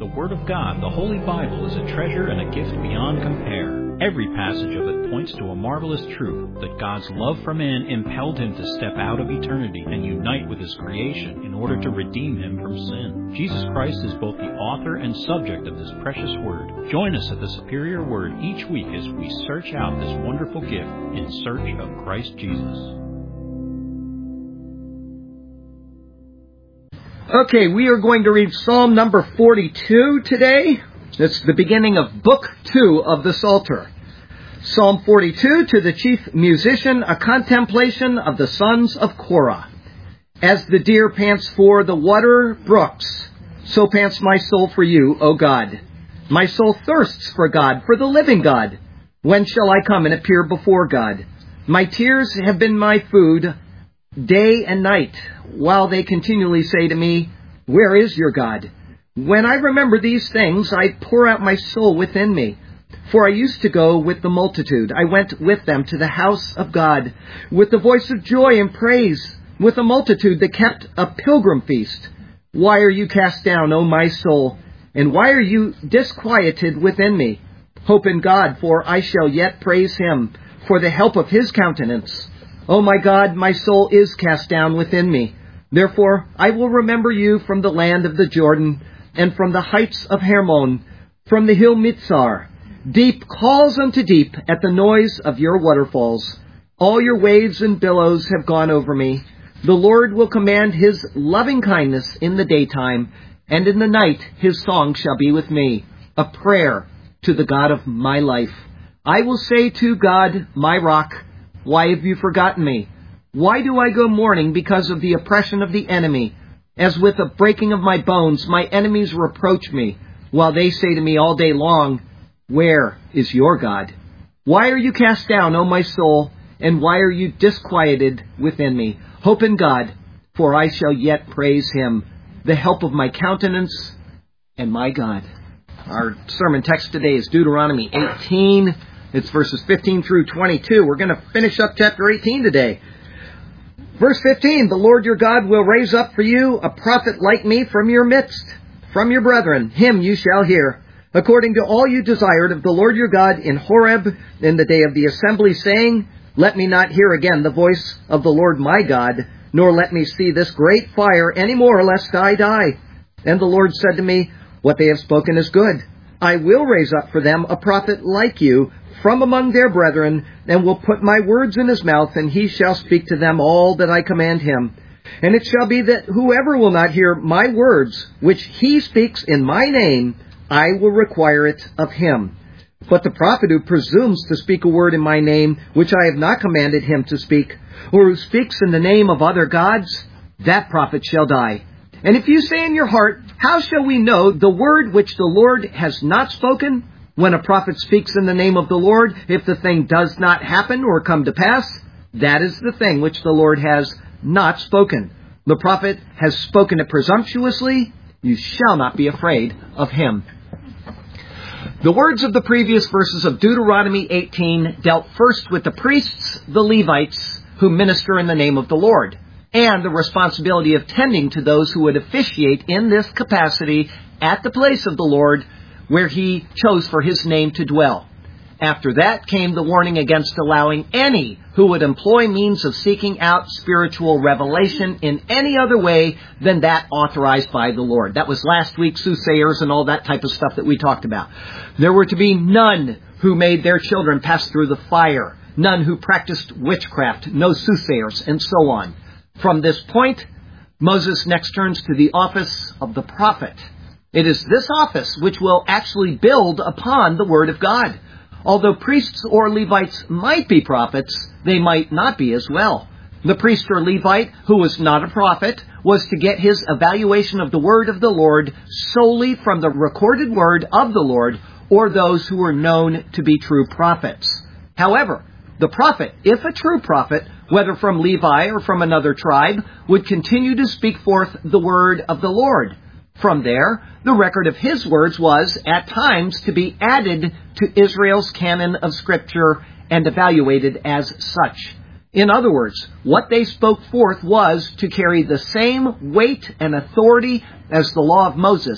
The Word of God, the Holy Bible, is a treasure and a gift beyond compare. Every passage of it points to a marvelous truth that God's love for man impelled him to step out of eternity and unite with his creation in order to redeem him from sin. Jesus Christ is both the author and subject of this precious Word. Join us at the Superior Word each week as we search out this wonderful gift in search of Christ Jesus. Okay, we are going to read Psalm number 42 today. It's the beginning of Book 2 of the Psalter. Psalm 42, to the chief musician, a contemplation of the sons of Korah. As the deer pants for the water brooks, so pants my soul for you, O God. My soul thirsts for God, for the living God. When shall I come and appear before God? My tears have been my food day and night, while they continually say to me, where is your God? When I remember these things, I pour out my soul within me. For I used to go with the multitude. I went with them to the house of God, with the voice of joy and praise, with a multitude that kept a pilgrim feast. Why are you cast down, O my soul? And why are you disquieted within me? Hope in God, for I shall yet praise him, for the help of his countenance. O my God, my soul is cast down within me. Therefore, I will remember you from the land of the Jordan, and from the heights of Hermon, from the hill Mitzar. Deep calls unto deep at the noise of your waterfalls. All your waves and billows have gone over me. The Lord will command his loving kindness in the daytime, and in the night his song shall be with me, a prayer to the God of my life. I will say to God, my rock, why have you forgotten me? Why do I go mourning because of the oppression of the enemy? As with the breaking of my bones, my enemies reproach me, while they say to me all day long, where is your God? Why are you cast down, O my soul, and why are you disquieted within me? Hope in God, for I shall yet praise him, the help of my countenance and my God. Our sermon text today is Deuteronomy 18. It's verses 15 through 22. We're going to finish up chapter 18 today. Verse 15, the Lord your God will raise up for you a prophet like me from your midst, from your brethren. Him you shall hear, according to all you desired of the Lord your God in Horeb in the day of the assembly, saying, let me not hear again the voice of the Lord my God, nor let me see this great fire any more, lest I die. And the Lord said to me, what they have spoken is good. I will raise up for them a prophet like you from among their brethren, and will put my words in his mouth, and he shall speak to them all that I command him. And it shall be that whoever will not hear my words, which he speaks in my name, I will require it of him. But the prophet who presumes to speak a word in my name, which I have not commanded him to speak, or who speaks in the name of other gods, that prophet shall die. And if you say in your heart, how shall we know the word which the Lord has not spoken? When a prophet speaks in the name of the Lord, if the thing does not happen or come to pass, that is the thing which the Lord has not spoken. The prophet has spoken it presumptuously. You shall not be afraid of him. The words of the previous verses of Deuteronomy 18 dealt first with the priests, the Levites, who minister in the name of the Lord, and the responsibility of tending to those who would officiate in this capacity at the place of the Lord, where he chose for his name to dwell. After that came the warning against allowing any who would employ means of seeking out spiritual revelation in any other way than that authorized by the Lord. That was last week's soothsayers and all that type of stuff that we talked about. There were to be none who made their children pass through the fire, none who practiced witchcraft, no soothsayers, and so on. From this point, Moses next turns to the office of the prophet. It is this office which will actually build upon the Word of God. Although priests or Levites might be prophets, they might not be as well. The priest or Levite who was not a prophet was to get his evaluation of the Word of the Lord solely from the recorded Word of the Lord or those who were known to be true prophets. However, the prophet, if a true prophet, whether from Levi or from another tribe, would continue to speak forth the Word of the Lord. From there, the record of his words was, at times, to be added to Israel's canon of Scripture and evaluated as such. In other words, what they spoke forth was to carry the same weight and authority as the law of Moses,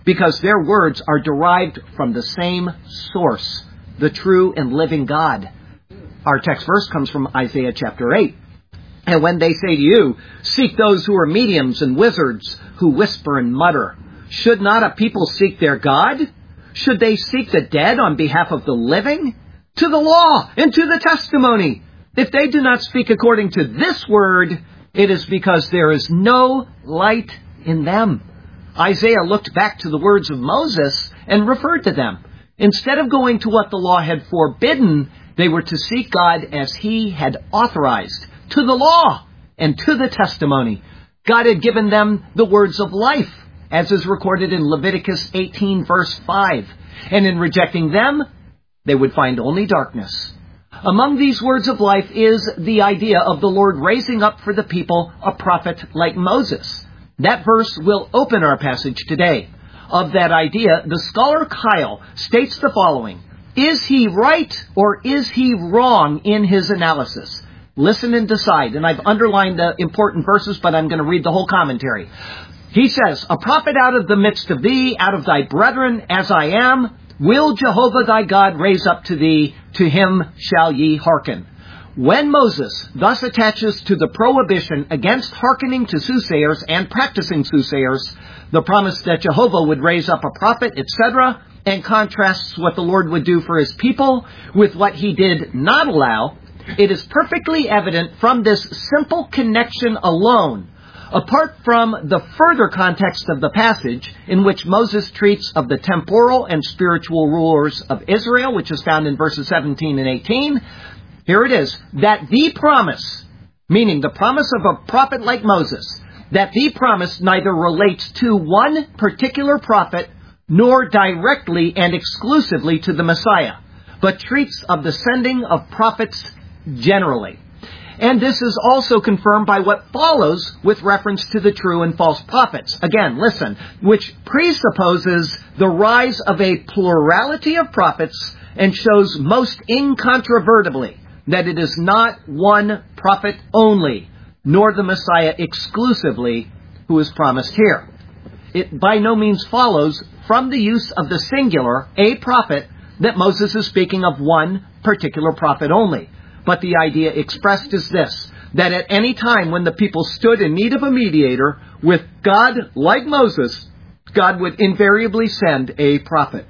because their words are derived from the same source, the true and living God. Our text verse comes from Isaiah chapter 8. And when they say to you, seek those who are mediums and wizards who whisper and mutter, should not a people seek their God? Should they seek the dead on behalf of the living? To the law and to the testimony. If they do not speak according to this word, it is because there is no light in them. Isaiah looked back to the words of Moses and referred to them. Instead of going to what the law had forbidden, they were to seek God as he had authorized, to the law and to the testimony. God had given them the words of life, as is recorded in Leviticus 18 verse 5. And in rejecting them, they would find only darkness. Among these words of life is the idea of the Lord raising up for the people a prophet like Moses. That verse will open our passage today. Of that idea, the scholar Kyle states the following: is he right or is he wrong in his analysis? Listen and decide. And I've underlined the important verses, but I'm going to read the whole commentary. He says, a prophet out of the midst of thee, out of thy brethren, as I am, will Jehovah thy God raise up to thee, to him shall ye hearken. When Moses thus attaches to the prohibition against hearkening to soothsayers and practicing soothsayers the promise that Jehovah would raise up a prophet, etc., and contrasts what the Lord would do for his people with what he did not allow, it is perfectly evident from this simple connection alone, apart from the further context of the passage in which Moses treats of the temporal and spiritual rulers of Israel, which is found in verses 17 and 18, here it is, that the promise, meaning the promise of a prophet like Moses, that the promise neither relates to one particular prophet nor directly and exclusively to the Messiah, but treats of the sending of prophets generally. And this is also confirmed by what follows with reference to the true and false prophets. Again, listen, which presupposes the rise of a plurality of prophets and shows most incontrovertibly that it is not one prophet only, nor the Messiah exclusively, who is promised here. It by no means follows from the use of the singular, a prophet, that Moses is speaking of one particular prophet only. But the idea expressed is this, that at any time when the people stood in need of a mediator with God like Moses, God would invariably send a prophet.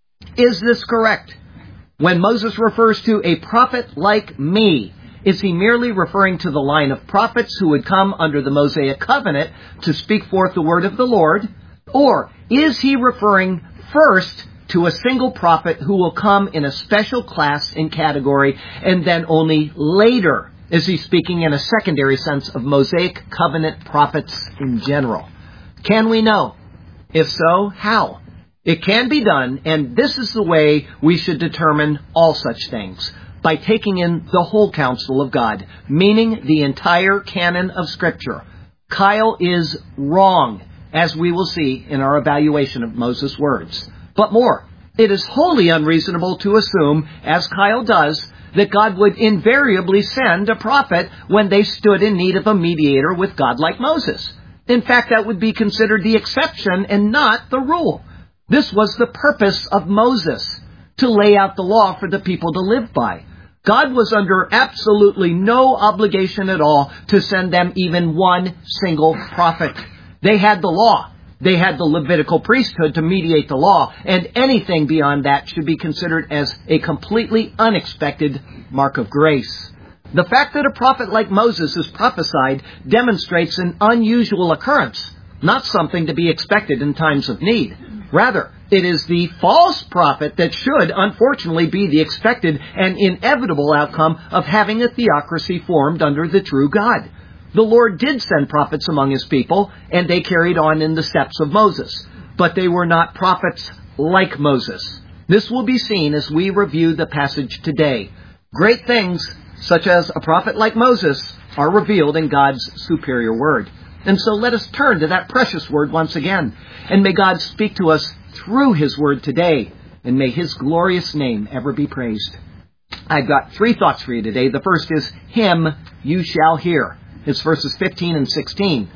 Is this correct? When Moses refers to a prophet like me, is he merely referring to the line of prophets who would come under the Mosaic covenant to speak forth the word of the Lord? Or is he referring first to a single prophet who will come in a special class and category, and then only later is he speaking in a secondary sense of Mosaic covenant prophets in general? Can we know? If so, how? It can be done, and this is the way we should determine all such things, by taking in the whole counsel of God, meaning the entire canon of Scripture. Kyle is wrong, as we will see in our evaluation of Moses' words. But more, it is wholly unreasonable to assume, as Kyle does, that God would invariably send a prophet when they stood in need of a mediator with God like Moses. In fact, that would be considered the exception and not the rule. This was the purpose of Moses, to lay out the law for the people to live by. God was under absolutely no obligation at all to send them even one single prophet. They had the law. They had the Levitical priesthood to mediate the law, and anything beyond that should be considered as a completely unexpected mark of grace. The fact that a prophet like Moses is prophesied demonstrates an unusual occurrence, not something to be expected in times of need. Rather, it is the false prophet that should, unfortunately, be the expected and inevitable outcome of having a theocracy formed under the true God. The Lord did send prophets among his people, and they carried on in the steps of Moses. But they were not prophets like Moses. This will be seen as we review the passage today. Great things, such as a prophet like Moses, are revealed in God's superior word. And so let us turn to that precious word once again. And may God speak to us through his word today. And may his glorious name ever be praised. I've got 3 thoughts for you today. The first is, him you shall hear. It's verses 15 and 16.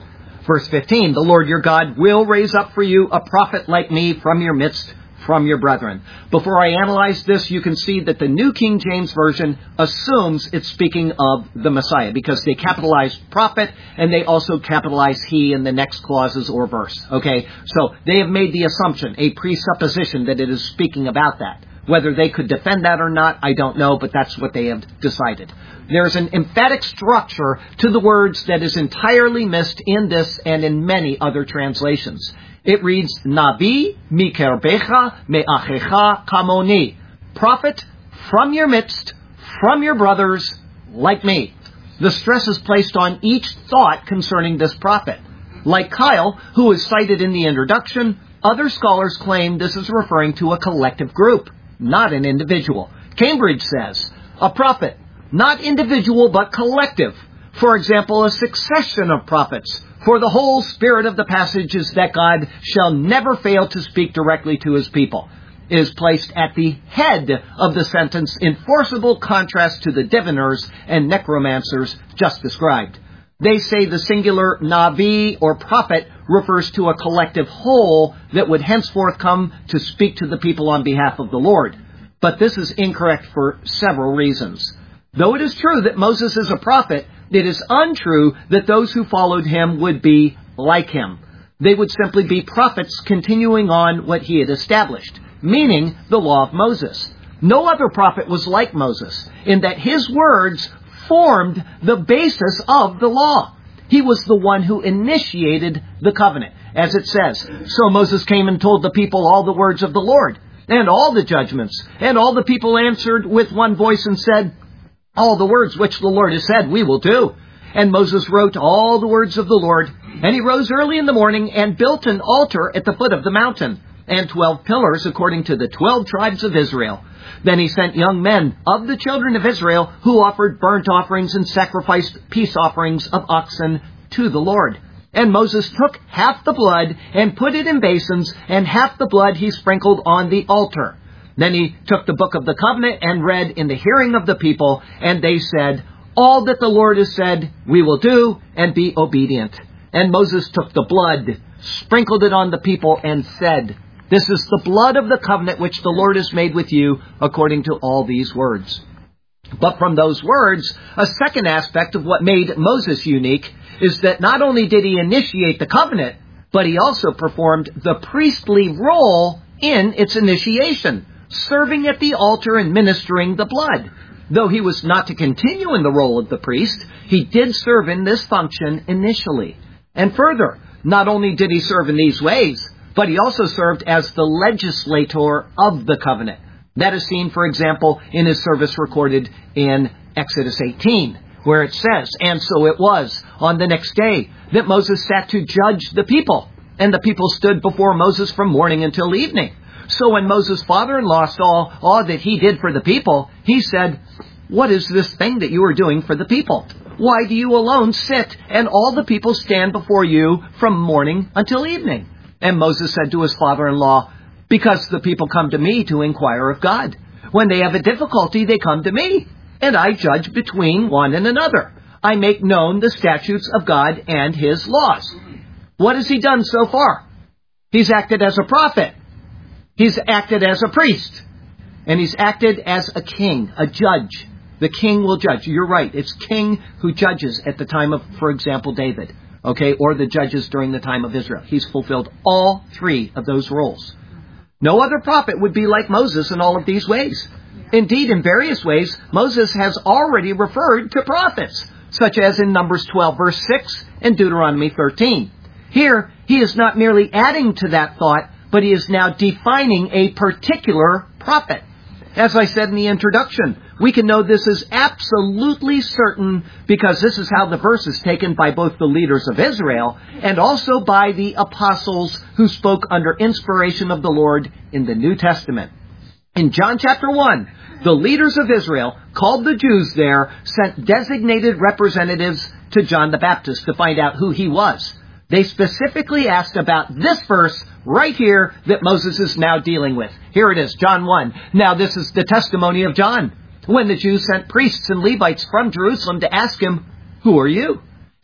Verse 15, the Lord your God will raise up for you a prophet like me from your midst, from your brethren. Before I analyze this, you can see that the New King James Version assumes it's speaking of the Messiah, because they capitalize prophet and they also capitalize he in the next clauses or verse. Okay, so they have made the assumption, a presupposition, that it is speaking about that. Whether they could defend that or not, I don't know, but that's what they have decided. There's an emphatic structure to the words that is entirely missed in this and in many other translations. It reads, Navi mikerbecha me'achecha kamoni. Prophet from your midst, from your brothers, like me. The stress is placed on each thought concerning this prophet. Like Kyle, who is cited in the introduction, other scholars claim this is referring to a collective group, not an individual. Cambridge says, a prophet, not individual but collective. For example, a succession of prophets. For the whole spirit of the passage is that God shall never fail to speak directly to his people. It is placed at the head of the sentence in forcible contrast to the diviners and necromancers just described. They say the singular Navi or prophet refers to a collective whole that would henceforth come to speak to the people on behalf of the Lord. But this is incorrect for several reasons. Though it is true that Moses is a prophet, it is untrue that those who followed him would be like him. They would simply be prophets continuing on what he had established, meaning the law of Moses. No other prophet was like Moses, in that his words formed the basis of the law. He was the one who initiated the covenant. As it says, so Moses came and told the people all the words of the Lord, and all the judgments. And all the people answered with one voice and said, all the words which the Lord has said, we will do. And Moses wrote all the words of the Lord. And he rose early in the morning and built an altar at the foot of the mountain, and 12 pillars according to the 12 tribes of Israel. Then he sent young men of the children of Israel who offered burnt offerings and sacrificed peace offerings of oxen to the Lord. And Moses took half the blood and put it in basins, and half the blood he sprinkled on the altar. Then he took the book of the covenant and read in the hearing of the people, and they said, all that the Lord has said, we will do, and be obedient. And Moses took the blood, sprinkled it on the people, and said, this is the blood of the covenant which the Lord has made with you, according to all these words. But from those words, a second aspect of what made Moses unique is that not only did he initiate the covenant, but he also performed the priestly role in its initiation, serving at the altar and ministering the blood. Though he was not to continue in the role of the priest, he did serve in this function initially. And further, not only did he serve in these ways, but he also served as the legislator of the covenant. That is seen, for example, in his service recorded in Exodus 18, where it says, and so it was on the next day that Moses sat to judge the people, and the people stood before Moses from morning until evening. So when Moses' father-in-law saw all that he did for the people, he said, what is this thing that you are doing for the people? Why do you alone sit, and all the people stand before you from morning until evening? And Moses said to his father-in-law, because the people come to me to inquire of God. When they have a difficulty, they come to me, and I judge between one and another. I make known the statutes of God and his laws. What has he done so far? He's acted as a prophet. He's acted as a priest. And he's acted as a king, a judge. The king will judge. You're right. It's king who judges at the time of, for example, David. Okay, or the judges during the time of Israel. He's fulfilled all three of those roles. No other prophet would be like Moses in all of these ways. Indeed, in various ways, Moses has already referred to prophets, such as in Numbers 12, verse 6, and Deuteronomy 13. Here, he is not merely adding to that thought, but he is now defining a particular prophet. As I said in the introduction, we can know this is absolutely certain because this is how the verse is taken by both the leaders of Israel and also by the apostles who spoke under inspiration of the Lord in the New Testament. In John chapter 1, the leaders of Israel, called the Jews there, sent designated representatives to John the Baptist to find out who he was. They specifically asked about this verse right here that Moses is now dealing with. Here it is, John 1. Now this is the testimony of John. When the Jews sent priests and Levites from Jerusalem to ask him, who are you?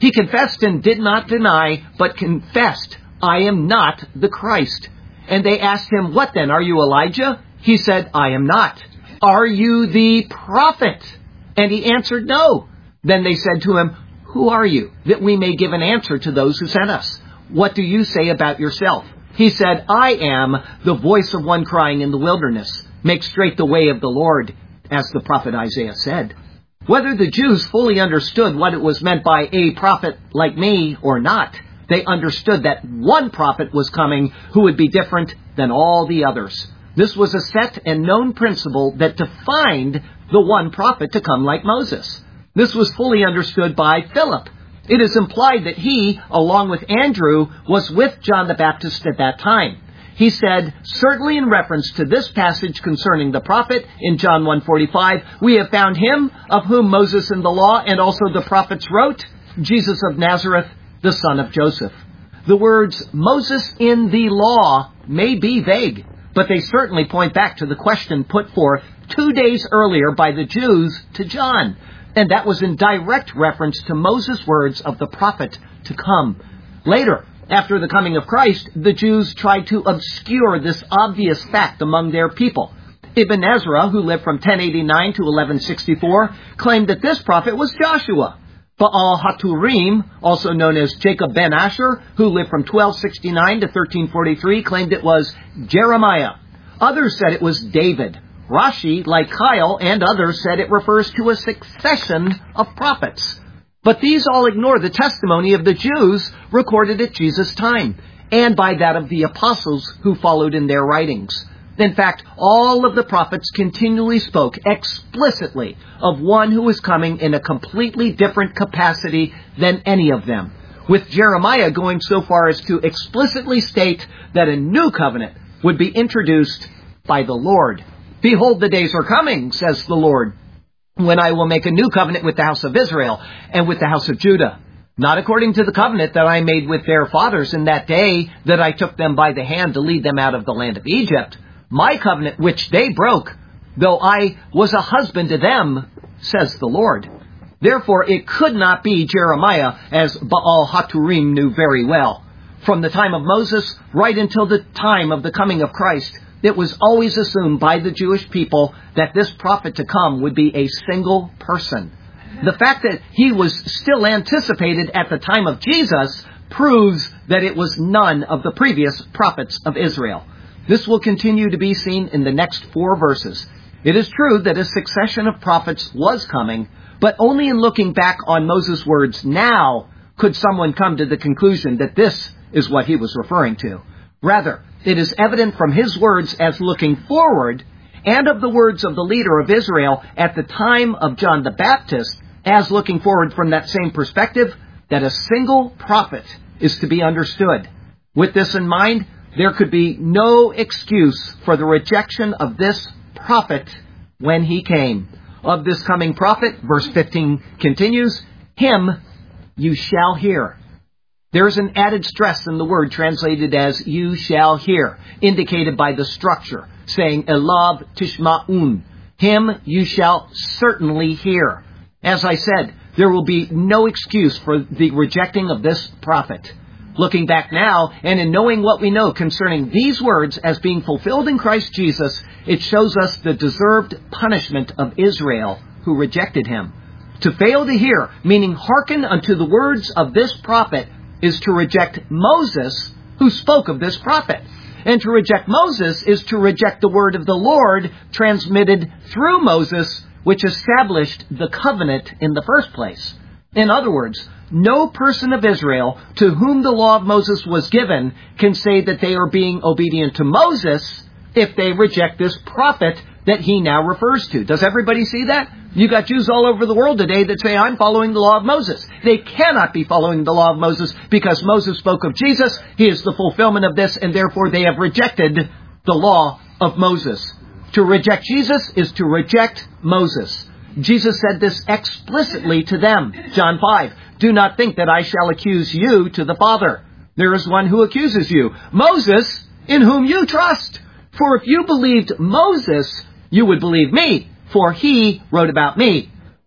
He confessed and did not deny, but confessed, I am not the Christ. And they asked him, what then? Are you Elijah? He said, I am not. Are you the prophet? And he answered, no. Then they said to him, who are you, that we may give an answer to those who sent us? What do you say about yourself? He said, I am the voice of one crying in the wilderness, make straight the way of the Lord, as the prophet Isaiah said. Whether the Jews fully understood what it was meant by a prophet like me or not, they understood that one prophet was coming who would be different than all the others. This was a set and known principle that defined the one prophet to come like Moses. This was fully understood by Philip. It is implied that he, along with Andrew, was with John the Baptist at that time. He said, certainly in reference to this passage concerning the prophet in John 1:45, we have found him of whom Moses in the law and also the prophets wrote, Jesus of Nazareth, the son of Joseph. The words Moses in the law may be vague, but they certainly point back to the question put forth 2 days earlier by the Jews to John. And that was in direct reference to Moses' words of the prophet to come. Later, after the coming of Christ, the Jews tried to obscure this obvious fact among their people. Ibn Ezra, who lived from 1089 to 1164, claimed that this prophet was Joshua. Baal Haturim, also known as Jacob ben Asher, who lived from 1269 to 1343, claimed it was Jeremiah. Others said it was David. Rashi, like Kyle and others, said it refers to a succession of prophets. But these all ignore the testimony of the Jews recorded at Jesus' time, and by that of the apostles who followed in their writings. In fact, all of the prophets continually spoke explicitly of one who was coming in a completely different capacity than any of them, with Jeremiah going so far as to explicitly state that a new covenant would be introduced by the Lord. Behold, the days are coming, says the Lord, when I will make a new covenant with the house of Israel and with the house of Judah, not according to the covenant that I made with their fathers in that day that I took them by the hand to lead them out of the land of Egypt, my covenant which they broke, though I was a husband to them, says the Lord. Therefore it could not be Jeremiah, as Baal Haturim knew very well. From the time of Moses right until the time of the coming of Christ, it was always assumed by the Jewish people that this prophet to come would be a single person. The fact that he was still anticipated at the time of Jesus proves that it was none of the previous prophets of Israel. This will continue to be seen in the next 4 verses. It is true that a succession of prophets was coming, but only in looking back on Moses' words now could someone come to the conclusion that this is what he was referring to. Rather, it is evident from his words as looking forward and of the words of the leader of Israel at the time of John the Baptist as looking forward from that same perspective that a single prophet is to be understood. With this in mind, there could be no excuse for the rejection of this prophet when he came. Of this coming prophet, verse 15 continues, him you shall hear. There is an added stress in the word translated as you shall hear, indicated by the structure, saying Elav tishma'un. Him you shall certainly hear. As I said, there will be no excuse for the rejecting of this prophet. Looking back now, and in knowing what we know concerning these words as being fulfilled in Christ Jesus, it shows us the deserved punishment of Israel who rejected him. To fail to hear, meaning hearken unto the words of this prophet, is to reject Moses, who spoke of this prophet. And to reject Moses is to reject the word of the Lord transmitted through Moses, which established the covenant in the first place. In other words, no person of Israel to whom the law of Moses was given can say that they are being obedient to Moses if they reject this prophet that he now refers to. Does everybody see that? You got Jews all over the world today that say, I'm following the law of Moses. They cannot be following the law of Moses because Moses spoke of Jesus. He is the fulfillment of this, and therefore they have rejected the law of Moses. To reject Jesus is to reject Moses. Jesus said this explicitly to them. John 5, do not think that I shall accuse you to the Father. There is one who accuses you, Moses, in whom you trust. For if you believed Moses, you would believe me, for he wrote about me.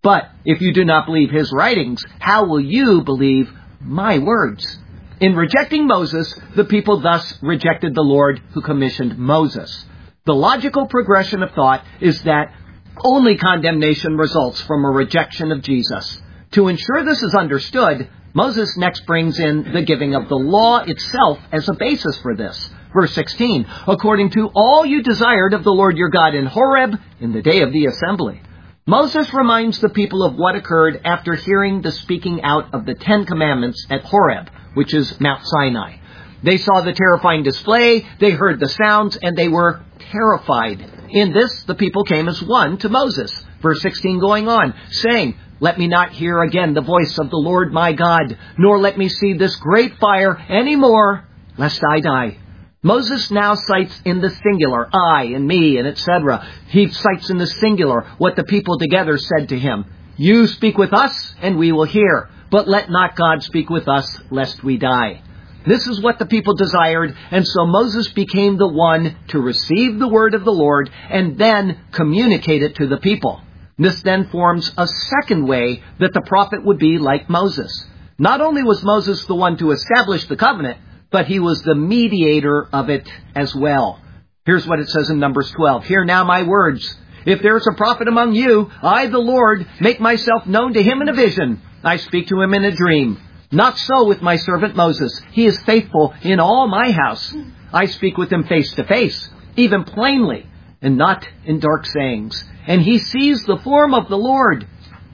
But if you do not believe his writings, how will you believe my words? In rejecting Moses, the people thus rejected the Lord who commissioned Moses. The logical progression of thought is that only condemnation results from a rejection of Jesus. To ensure this is understood, Moses next brings in the giving of the law itself as a basis for this. Verse 16, according to all you desired of the Lord your God in Horeb in the day of the assembly. Moses reminds the people of what occurred after hearing the speaking out of the 10 Commandments at Horeb, which is Mount Sinai. They saw the terrifying display, they heard the sounds, and they were terrified. In this, the people came as one to Moses. Verse 16 going on, saying, let me not hear again the voice of the Lord my God, nor let me see this great fire any more, lest I die. Moses now cites in the singular, I and me and etc. He cites in the singular what the people together said to him. You speak with us and we will hear, but let not God speak with us lest we die. This is what the people desired, and so Moses became the one to receive the word of the Lord and then communicate it to the people. This then forms a second way that the prophet would be like Moses. Not only was Moses the one to establish the covenant, but he was the mediator of it as well. Here's what it says in Numbers 12. Hear now my words. If there is a prophet among you, I, the Lord, make myself known to him in a vision. I speak to him in a dream. Not so with my servant Moses. He is faithful in all my house. I speak with him face to face, even plainly, and not in dark sayings. And he sees the form of the Lord.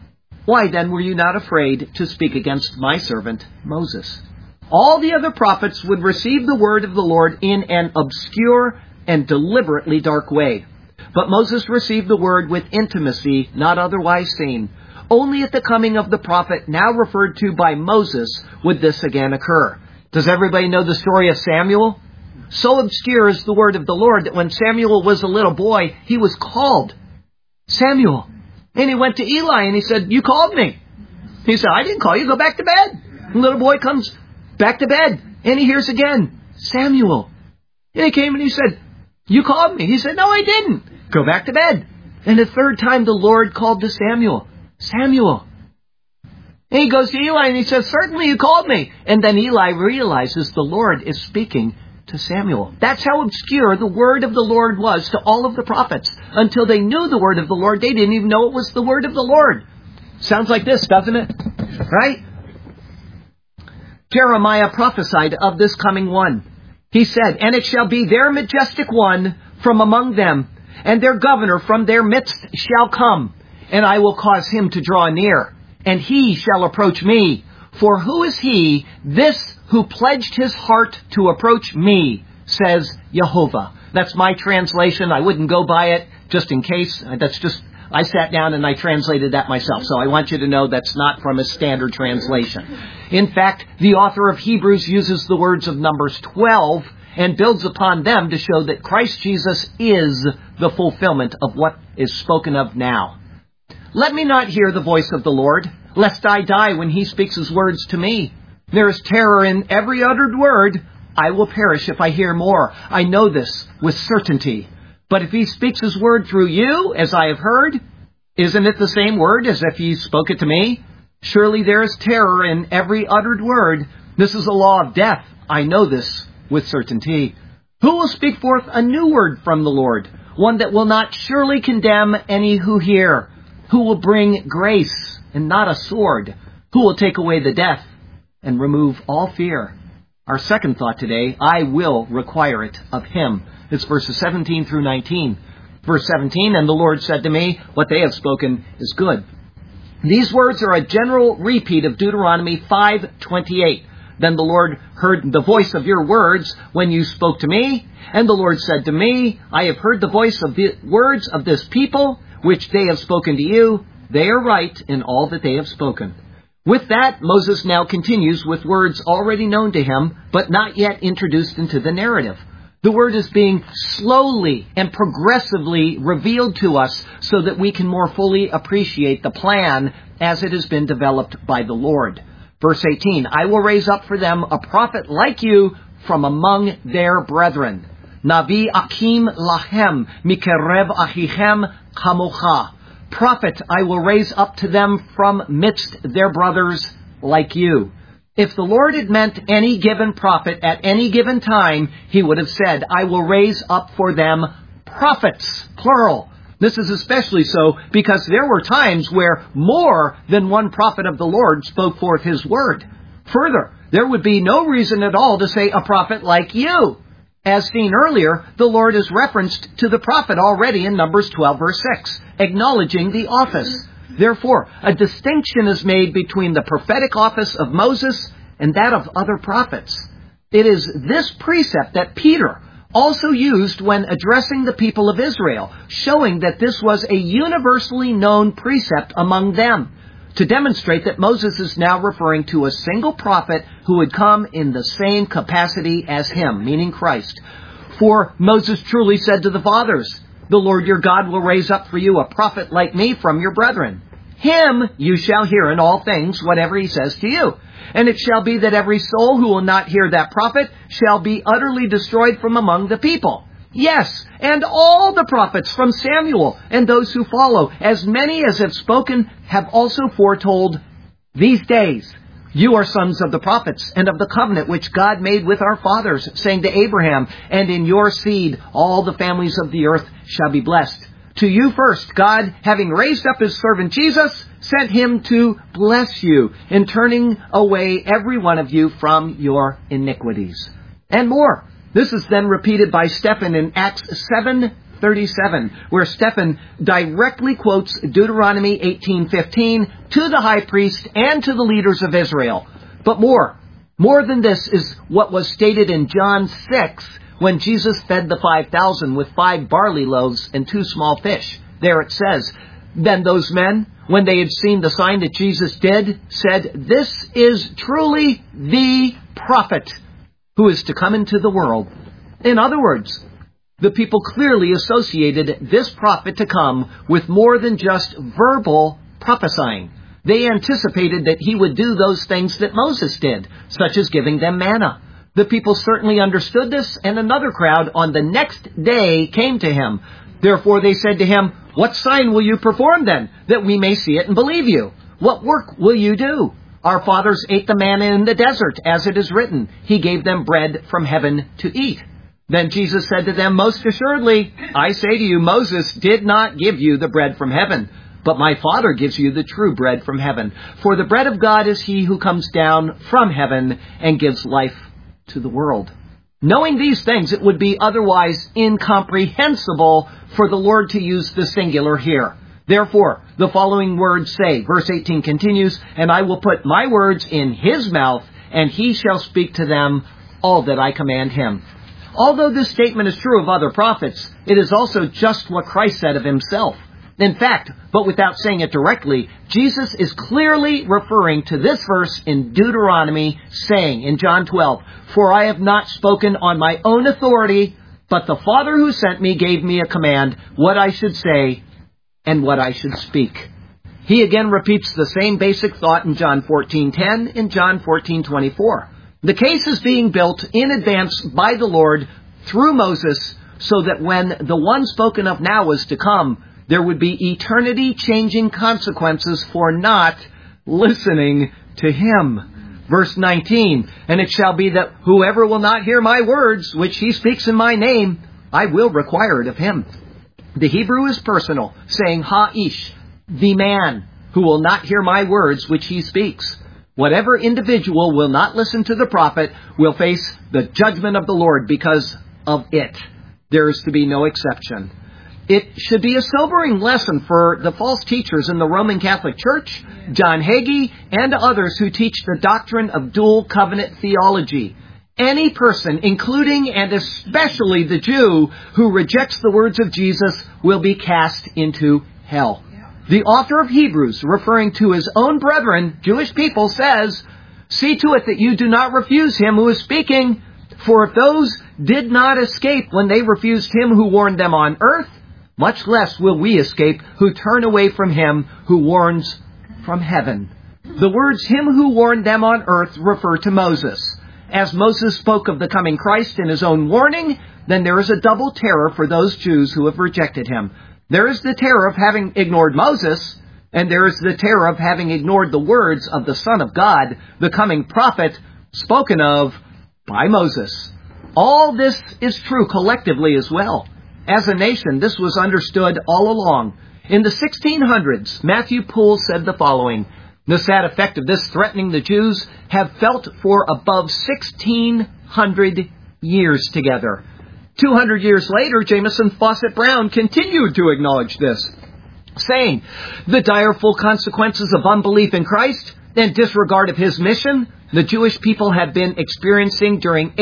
Why then were you not afraid to speak against my servant Moses? All the other prophets would receive the word of the Lord in an obscure and deliberately dark way. But Moses received the word with intimacy not otherwise seen. Only at the coming of the prophet now referred to by Moses would this again occur. Does everybody know the story of Samuel? So obscure is the word of the Lord that when Samuel was a little boy, he was called Samuel. And he went to Eli and he said, you called me. He said, I didn't call you, go back to bed. The little boy comes back to bed and he hears again, Samuel. And he came and he said, you called me. He said, no, I didn't. Go back to bed. And the third time the Lord called to Samuel, Samuel. And he goes to Eli and he says, certainly you called me. And then Eli realizes the Lord is speaking to Samuel. That's how obscure the word of the Lord was to all of the prophets. Until they knew the word of the Lord, they didn't even know it was the word of the Lord. Sounds like this, doesn't it? Right? Jeremiah prophesied of this coming one. He said, and it shall be their majestic one from among them, and their governor from their midst shall come, and I will cause him to draw near, and he shall approach me. For who is he, this who pledged his heart to approach me, says Jehovah. That's my translation. I wouldn't go by it just in case. I sat down and I translated that myself. So I want you to know that's not from a standard translation. In fact, the author of Hebrews uses the words of Numbers 12 and builds upon them to show that Christ Jesus is the fulfillment of what is spoken of now. Let me not hear the voice of the Lord, lest I die when he speaks his words to me. There is terror in every uttered word. I will perish if I hear more. I know this with certainty. But if he speaks his word through you, as I have heard, isn't it the same word as if he spoke it to me? Surely there is terror in every uttered word. This is a law of death. I know this with certainty. Who will speak forth a new word from the Lord? One that will not surely condemn any who hear. Who will bring grace and not a sword? Who will take away the death and remove all fear? Our second thought today, I will require it of him. It's verses 17 through 19. Verse 17, and the Lord said to me, what they have spoken is good. These words are a general repeat of Deuteronomy 5:28. Then the Lord heard the voice of your words when you spoke to me. And the Lord said to me, I have heard the voice of the words of this people, which they have spoken to you. They are right in all that they have spoken. With that, Moses now continues with words already known to him, but not yet introduced into the narrative. The word is being slowly and progressively revealed to us so that we can more fully appreciate the plan as it has been developed by the Lord. Verse 18, I will raise up for them a prophet like you from among their brethren. Navi akim lahem mikerev achichem kamocha. prophet I will raise up to them from midst their brothers like you. If the Lord had meant any given prophet at any given time, he would have said, I will raise up for them prophets, plural. This is especially so because there were times where more than one prophet of the Lord spoke forth his word. Further, there would be no reason at all to say a prophet like you. As seen earlier, the Lord is referenced to the prophet already in Numbers 12, verse 6, acknowledging the office. Therefore, a distinction is made between the prophetic office of Moses and that of other prophets. It is this precept that Peter also used when addressing the people of Israel, showing that this was a universally known precept among them, to demonstrate that Moses is now referring to a single prophet who would come in the same capacity as him, meaning Christ. For Moses truly said to the fathers, the Lord your God will raise up for you a prophet like me from your brethren. Him you shall hear in all things, whatever he says to you. And it shall be that every soul who will not hear that prophet shall be utterly destroyed from among the people. Yes, and all the prophets from Samuel and those who follow, as many as have spoken, have also foretold these days. You are sons of the prophets and of the covenant which God made with our fathers, saying to Abraham, and in your seed all the families of the earth shall be blessed. To you first, God, having raised up his servant Jesus, sent him to bless you in turning away every one of you from your iniquities. And more. This is then repeated by Stephen in Acts 7:37, where Stephen directly quotes Deuteronomy 18:15 to the high priest and to the leaders of Israel. But more than this is what was stated in John 6, when Jesus fed the 5,000 with 5 barley loaves and 2 small fish. There it says, then those men, when they had seen the sign that Jesus did, said, this is truly the prophet who is to come into the world. In other words, the people clearly associated this prophet to come with more than just verbal prophesying. They anticipated that he would do those things that Moses did, such as giving them manna. The people certainly understood this, and another crowd on the next day came to him. Therefore they said to him, what sign will you perform then, that we may see it and believe you? What work will you do? Our fathers ate the manna in the desert, as it is written, he gave them bread from heaven to eat. Then Jesus said to them, most assuredly, I say to you, Moses did not give you the bread from heaven, but my Father gives you the true bread from heaven. For the bread of God is he who comes down from heaven and gives life to the world. Knowing these things, it would be otherwise incomprehensible for the Lord to use the singular here. Therefore, the following words say, verse 18 continues, and I will put my words in his mouth, and he shall speak to them all that I command him. Although this statement is true of other prophets, it is also just what Christ said of himself. In fact, but without saying it directly, Jesus is clearly referring to this verse in Deuteronomy, saying in John 12, for I have not spoken on my own authority, but the Father who sent me gave me a command, what I should say and what I should speak. He again repeats the same basic thought in John 14:10 and John 14:24. The case is being built in advance by the Lord through Moses, so that when the one spoken of now was to come, there would be eternity-changing consequences for not listening to him. Verse 19, and it shall be that whoever will not hear my words, which he speaks in my name, I will require it of him. The Hebrew is personal, saying ha-ish, the man who will not hear my words which he speaks. Whatever individual will not listen to the prophet will face the judgment of the Lord because of it. There is to be no exception. It should be a sobering lesson for the false teachers in the Roman Catholic Church, John Hagee, and others who teach the doctrine of dual covenant theology. Any person, including and especially the Jew, who rejects the words of Jesus will be cast into hell. The author of Hebrews, referring to his own brethren, Jewish people, says, see to it that you do not refuse him who is speaking, for if those did not escape when they refused him who warned them on earth, much less will we escape who turn away from him who warns from heaven. The words him who warned them on earth refer to Moses. As Moses spoke of the coming Christ in his own warning, then there is a double terror for those Jews who have rejected him. There is the terror of having ignored Moses, and there is the terror of having ignored the words of the Son of God, the coming prophet, spoken of by Moses. All this is true collectively as well. As a nation, this was understood all along. In the 1600s, Matthew Poole said the following: "The sad effect of this threatening the Jews have felt for above 1,600 years together." 200 years later, Jameson Fawcett Brown continued to acknowledge this, saying, "The direful consequences of unbelief in Christ and disregard of His mission, the Jewish people have been experiencing during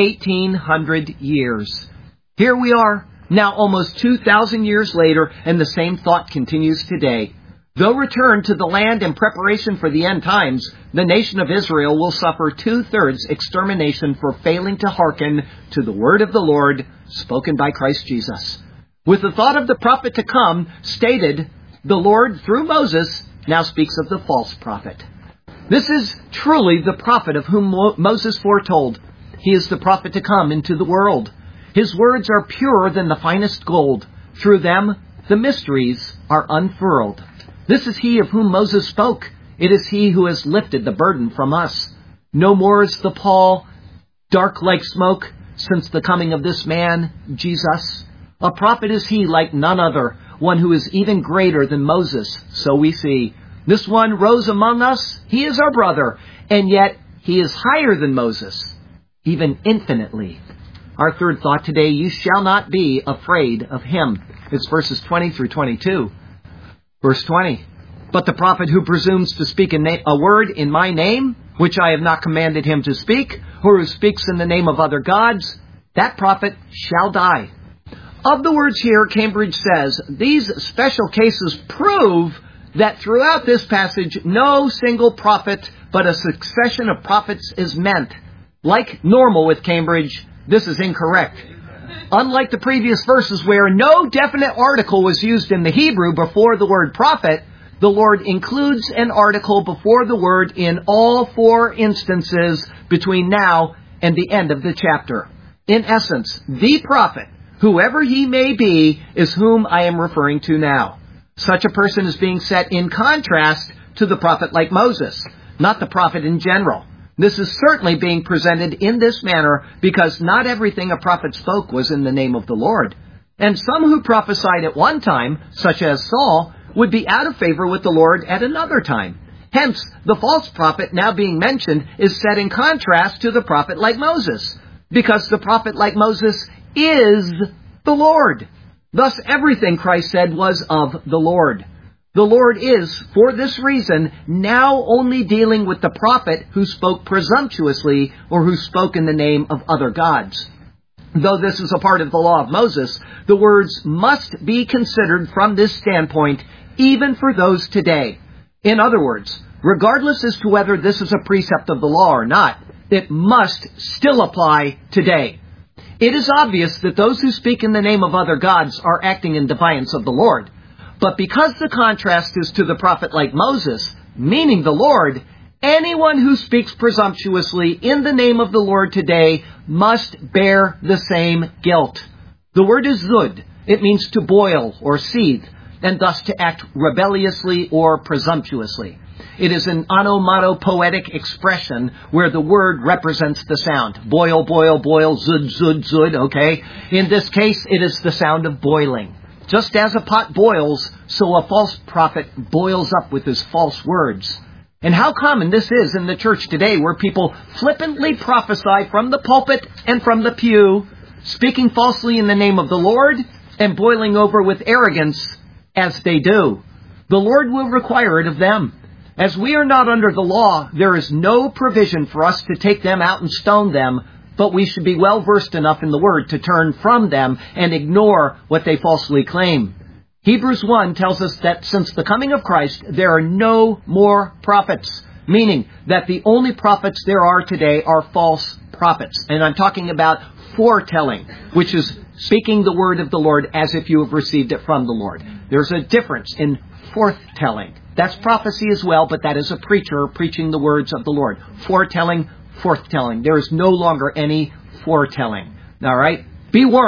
1,800 years." Here we are, now almost 2,000 years later, and the same thought continues today. Though returned to the land in preparation for the end times, the nation of Israel will suffer 2/3 extermination for failing to hearken to the word of the Lord spoken by Christ Jesus. With the thought of the prophet to come stated, the Lord, through Moses, now speaks of the false prophet. This is truly the prophet of whom Moses foretold. He is the prophet to come into the world. His words are purer than the finest gold. Through them, the mysteries are unfurled. This is he of whom Moses spoke. It is he who has lifted the burden from us. No more is the pall dark like smoke since the coming of this man, Jesus. A prophet is he like none other, one who is even greater than Moses, so we see. This one rose among us. He is our brother, and yet he is higher than Moses, even infinitely. Our third thought today, you shall not be afraid of him. It's verses 20 through 22. Verse 20, "But the prophet who presumes to speak a word in my name, which I have not commanded him to speak, or who speaks in the name of other gods, that prophet shall die." Of the words here, Cambridge says, these special cases prove that throughout this passage, no single prophet, but a succession of prophets is meant. Like normal with Cambridge, this is incorrect. Unlike the previous verses where no definite article was used in the Hebrew before the word prophet, the Lord includes an article before the word in all 4 instances between now and the end of the chapter. In essence, the prophet, whoever he may be, is whom I am referring to now. Such a person is being set in contrast to the prophet like Moses, not the prophet in general. This is certainly being presented in this manner because not everything a prophet spoke was in the name of the Lord. And some who prophesied at one time, such as Saul, would be out of favor with the Lord at another time. Hence, the false prophet now being mentioned is set in contrast to the prophet like Moses, because the prophet like Moses is the Lord. Thus, everything Christ said was of the Lord. The Lord is, for this reason, now only dealing with the prophet who spoke presumptuously or who spoke in the name of other gods. Though this is a part of the law of Moses, the words must be considered from this standpoint, even for those today. In other words, regardless as to whether this is a precept of the law or not, it must still apply today. It is obvious that those who speak in the name of other gods are acting in defiance of the Lord. But because the contrast is to the prophet like Moses, meaning the Lord, anyone who speaks presumptuously in the name of the Lord today must bear the same guilt. The word is zud. It means to boil or seethe, and thus to act rebelliously or presumptuously. It is an onomatopoetic expression where the word represents the sound. Boil, boil, boil, zud, zud, zud, okay? In this case, it is the sound of boiling. Just as a pot boils, so a false prophet boils up with his false words. And how common this is in the church today, where people flippantly prophesy from the pulpit and from the pew, speaking falsely in the name of the Lord, and boiling over with arrogance as they do. The Lord will require it of them. As we are not under the law, there is no provision for us to take them out and stone them, but we should be well versed enough in the Word to turn from them and ignore what they falsely claim. Hebrews 1 tells us that since the coming of Christ, there are no more prophets, meaning that the only prophets there are today are false prophets. And I'm talking about foretelling, which is speaking the word of the Lord as if you have received it from the Lord. There's a difference in forthtelling. That's prophecy as well, but that is a preacher preaching the words of the Lord. Foretelling, forthtelling. There is no longer any foretelling. All right? Be warned.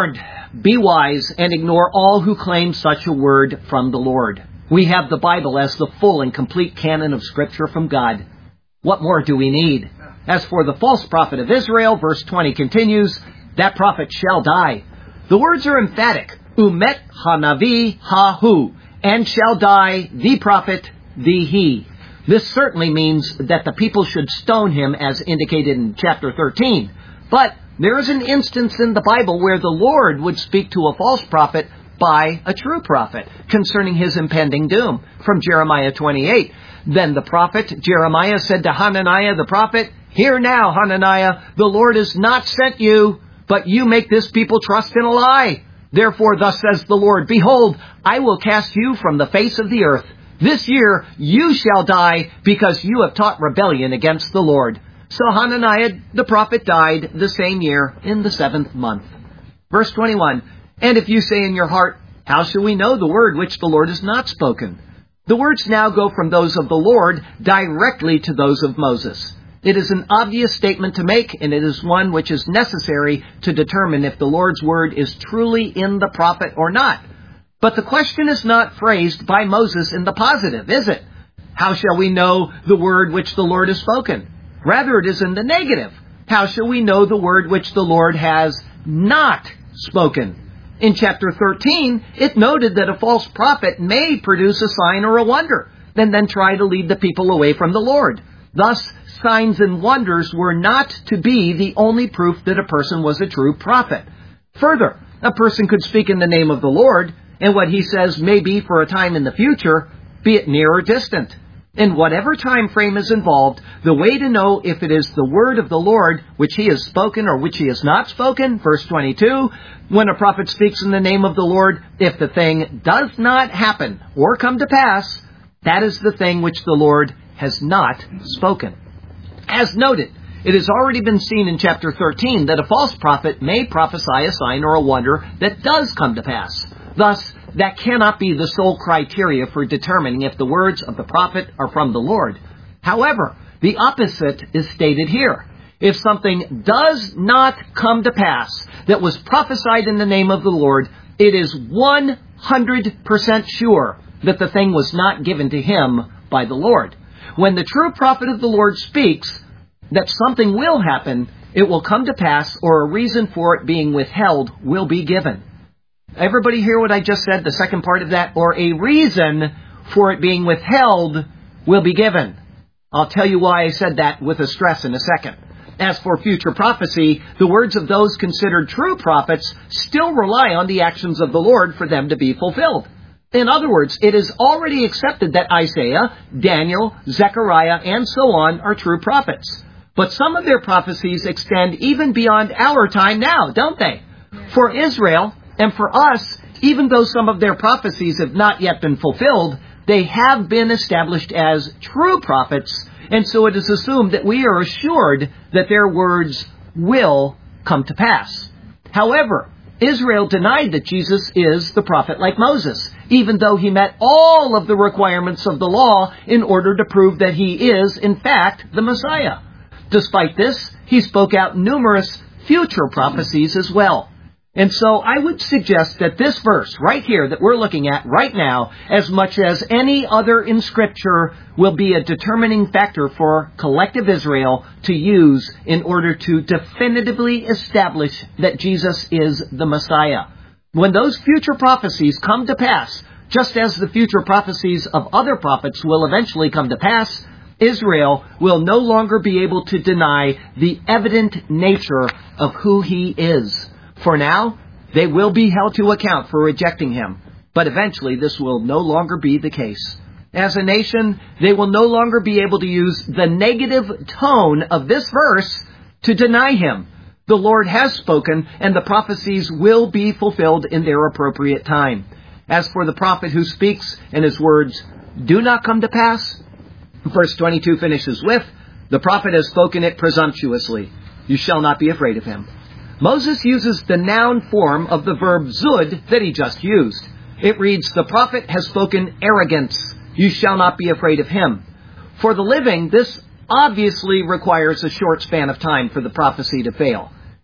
Be wise and ignore all who claim such a word from the Lord. We have the Bible as the full and complete canon of Scripture from God. What more do we need? As for the false prophet of Israel, verse 20 continues, that prophet shall die. The words are emphatic. Umet hanavi ha-hu, and shall die the prophet, the he. This certainly means that the people should stone him as indicated in chapter 13. But there is an instance in the Bible where the Lord would speak to a false prophet by a true prophet concerning his impending doom. From Jeremiah 28, then the prophet Jeremiah said to Hananiah the prophet, Hear now, Hananiah, the Lord has not sent you, but you make this people trust in a lie. Therefore, thus says the Lord, Behold, I will cast you from the face of the earth. This year you shall die, because you have taught rebellion against the Lord. So Hananiah the prophet died the same year in the 7th month. Verse 21, And if you say in your heart, How shall we know the word which the Lord has not spoken? The words now go from those of the Lord directly to those of Moses. It is an obvious statement to make, and it is one which is necessary to determine if the Lord's word is truly in the prophet or not. But the question is not phrased by Moses in the positive, is it? How shall we know the word which the Lord has spoken? Rather, it is in the negative. How shall we know the word which the Lord has not spoken? In chapter 13, it noted that a false prophet may produce a sign or a wonder, and then try to lead the people away from the Lord. Thus, signs and wonders were not to be the only proof that a person was a true prophet. Further, a person could speak in the name of the Lord, and what he says may be for a time in the future, be it near or distant. In whatever time frame is involved, the way to know if it is the word of the Lord which he has spoken or which he has not spoken, verse 22, when a prophet speaks in the name of the Lord, if the thing does not happen or come to pass, that is the thing which the Lord has not spoken. As noted, it has already been seen in chapter 13 that a false prophet may prophesy a sign or a wonder that does come to pass. Thus, that cannot be the sole criteria for determining if the words of the prophet are from the Lord. However, the opposite is stated here. If something does not come to pass that was prophesied in the name of the Lord, it is 100% sure that the thing was not given to him by the Lord. When the true prophet of the Lord speaks that something will happen, it will come to pass, or a reason for it being withheld will be given. Everybody hear what I just said, the second part of that? Or a reason for it being withheld will be given. I'll tell you why I said that with a stress in a second. As for future prophecy, the words of those considered true prophets still rely on the actions of the Lord for them to be fulfilled. In other words, it is already accepted that Isaiah, Daniel, Zechariah, and so on are true prophets. But some of their prophecies extend even beyond our time now, don't they? For Israel, and for us, even though some of their prophecies have not yet been fulfilled, they have been established as true prophets, and so it is assumed that we are assured that their words will come to pass. However, Israel denied that Jesus is the prophet like Moses, even though he met all of the requirements of the law in order to prove that he is, in fact, the Messiah. Despite this, he spoke out numerous future prophecies as well. And so I would suggest that this verse right here that we're looking at right now, as much as any other in Scripture, will be a determining factor for collective Israel to use in order to definitively establish that Jesus is the Messiah. When those future prophecies come to pass, just as the future prophecies of other prophets will eventually come to pass, Israel will no longer be able to deny the evident nature of who he is. For now, they will be held to account for rejecting him, but eventually this will no longer be the case. As a nation, they will no longer be able to use the negative tone of this verse to deny him. The Lord has spoken, and the prophecies will be fulfilled in their appropriate time. As for the prophet who speaks and his words do not come to pass, verse 22 finishes with, the prophet has spoken it presumptuously. You shall not be afraid of him. Moses uses the noun form of the verb zud that he just used. It reads, the prophet has spoken arrogance. You shall not be afraid of him. For the living, this obviously requires a short span of time for the prophecy to fail.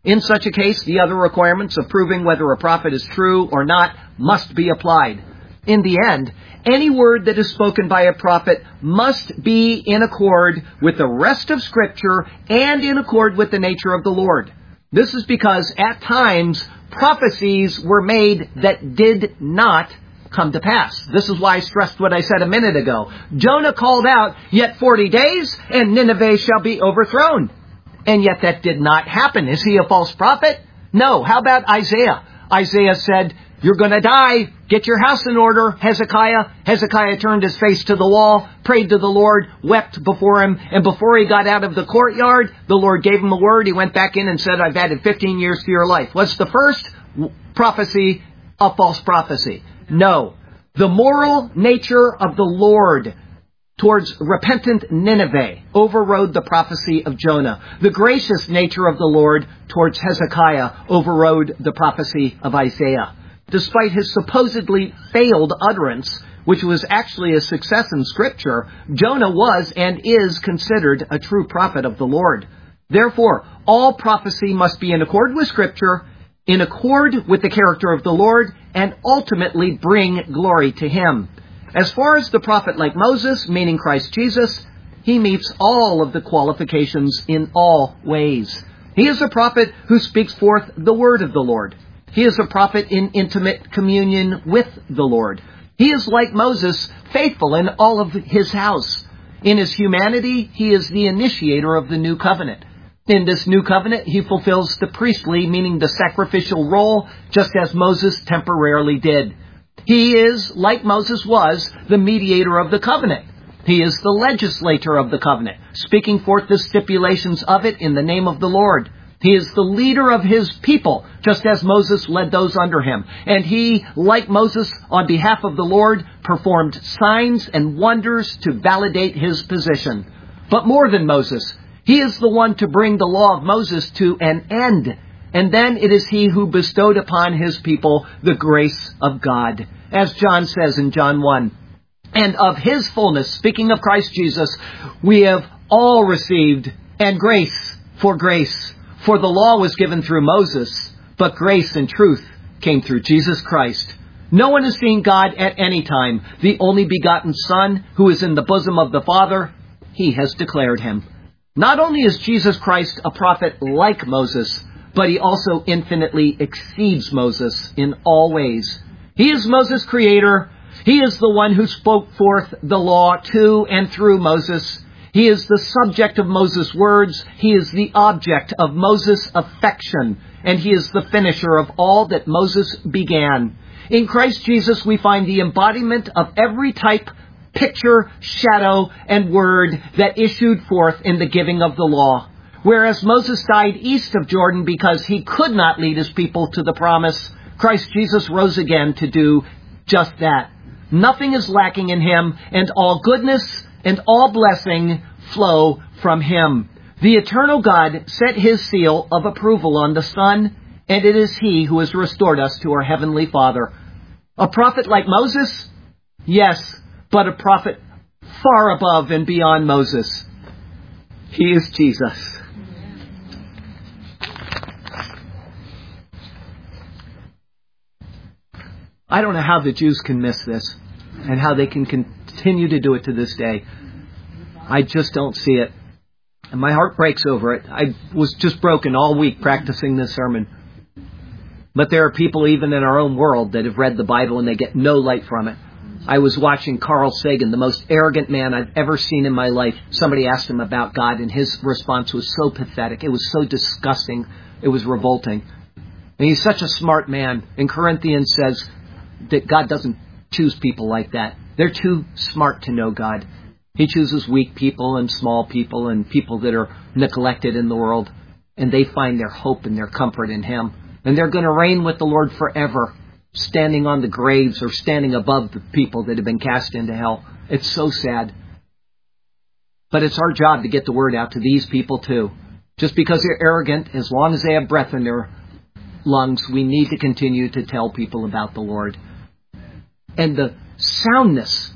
In such a case, the other requirements of proving whether a prophet is true or not must be applied. In the end, any word that is spoken by a prophet must be in accord with the rest of Scripture and in accord with the nature of the Lord. This is because at times prophecies were made that did not come to pass. This is why I stressed what I said a minute ago. Jonah called out, "Yet 40 days and Nineveh shall be overthrown." And yet that did not happen. Is he a false prophet? No. How about Isaiah? Isaiah said, "You're going to die. Get your house in order, Hezekiah." Hezekiah turned his face to the wall, prayed to the Lord, wept before him. And before he got out of the courtyard, the Lord gave him a word. He went back in and said, "I've added 15 years to your life." Was the first prophecy a false prophecy? No. The moral nature of the Lord towards repentant Nineveh overrode the prophecy of Jonah. The gracious nature of the Lord towards Hezekiah overrode the prophecy of Isaiah. Despite his supposedly failed utterance, which was actually a success in Scripture, Jonah was and is considered a true prophet of the Lord. Therefore, all prophecy must be in accord with Scripture, in accord with the character of the Lord, and ultimately bring glory to Him. As far as the prophet like Moses, meaning Christ Jesus, he meets all of the qualifications in all ways. He is a prophet who speaks forth the word of the Lord. He is a prophet in intimate communion with the Lord. He is like Moses, faithful in all of his house. In his humanity, he is the initiator of the new covenant. In this new covenant, he fulfills the priestly, meaning the sacrificial role, just as Moses temporarily did. He is, like Moses was, the mediator of the covenant. He is the legislator of the covenant, speaking forth the stipulations of it in the name of the Lord. He is the leader of his people, just as Moses led those under him. And he, like Moses, on behalf of the Lord, performed signs and wonders to validate his position. But more than Moses, he is the one to bring the law of Moses to an end. And then it is he who bestowed upon his people the grace of God. As John says in John 1, "And of his fullness," speaking of Christ Jesus, "we have all received, and grace for grace. For the law was given through Moses, but grace and truth came through Jesus Christ. No one has seen God at any time. The only begotten Son, who is in the bosom of the Father, He has declared Him." Not only is Jesus Christ a prophet like Moses, but He also infinitely exceeds Moses in all ways. He is Moses' creator. He is the one who spoke forth the law to and through Moses. He is the subject of Moses' words. He is the object of Moses' affection. And He is the finisher of all that Moses began. In Christ Jesus, we find the embodiment of every type, picture, shadow, and word that issued forth in the giving of the law. Whereas Moses died east of Jordan because he could not lead his people to the promise, Christ Jesus rose again to do just that. Nothing is lacking in Him, and all goodness and all blessing flow from Him. The eternal God set His seal of approval on the Son, and it is He who has restored us to our Heavenly Father. A prophet like Moses? Yes, but a prophet far above and beyond Moses. He is Jesus. I don't know how the Jews can miss this and how they can continue to do it to this day. I just don't see it. And my heart breaks over it. I was just broken all week practicing this sermon. But there are people even in our own world that have read the Bible and they get no light from it. I was watching Carl Sagan, the most arrogant man I've ever seen in my life. Somebody asked him about God and his response was so pathetic. It was so disgusting. It was revolting. And he's such a smart man. And Corinthians says that God doesn't choose people like that. They're too smart to know God. He chooses weak people and small people and people that are neglected in the world. And they find their hope and their comfort in Him. And they're going to reign with the Lord forever, standing on the graves or standing above the people that have been cast into hell. It's so sad. But it's our job to get the word out to these people too. Just because they're arrogant, as long as they have breath in their lungs, we need to continue to tell people about the Lord. And the soundness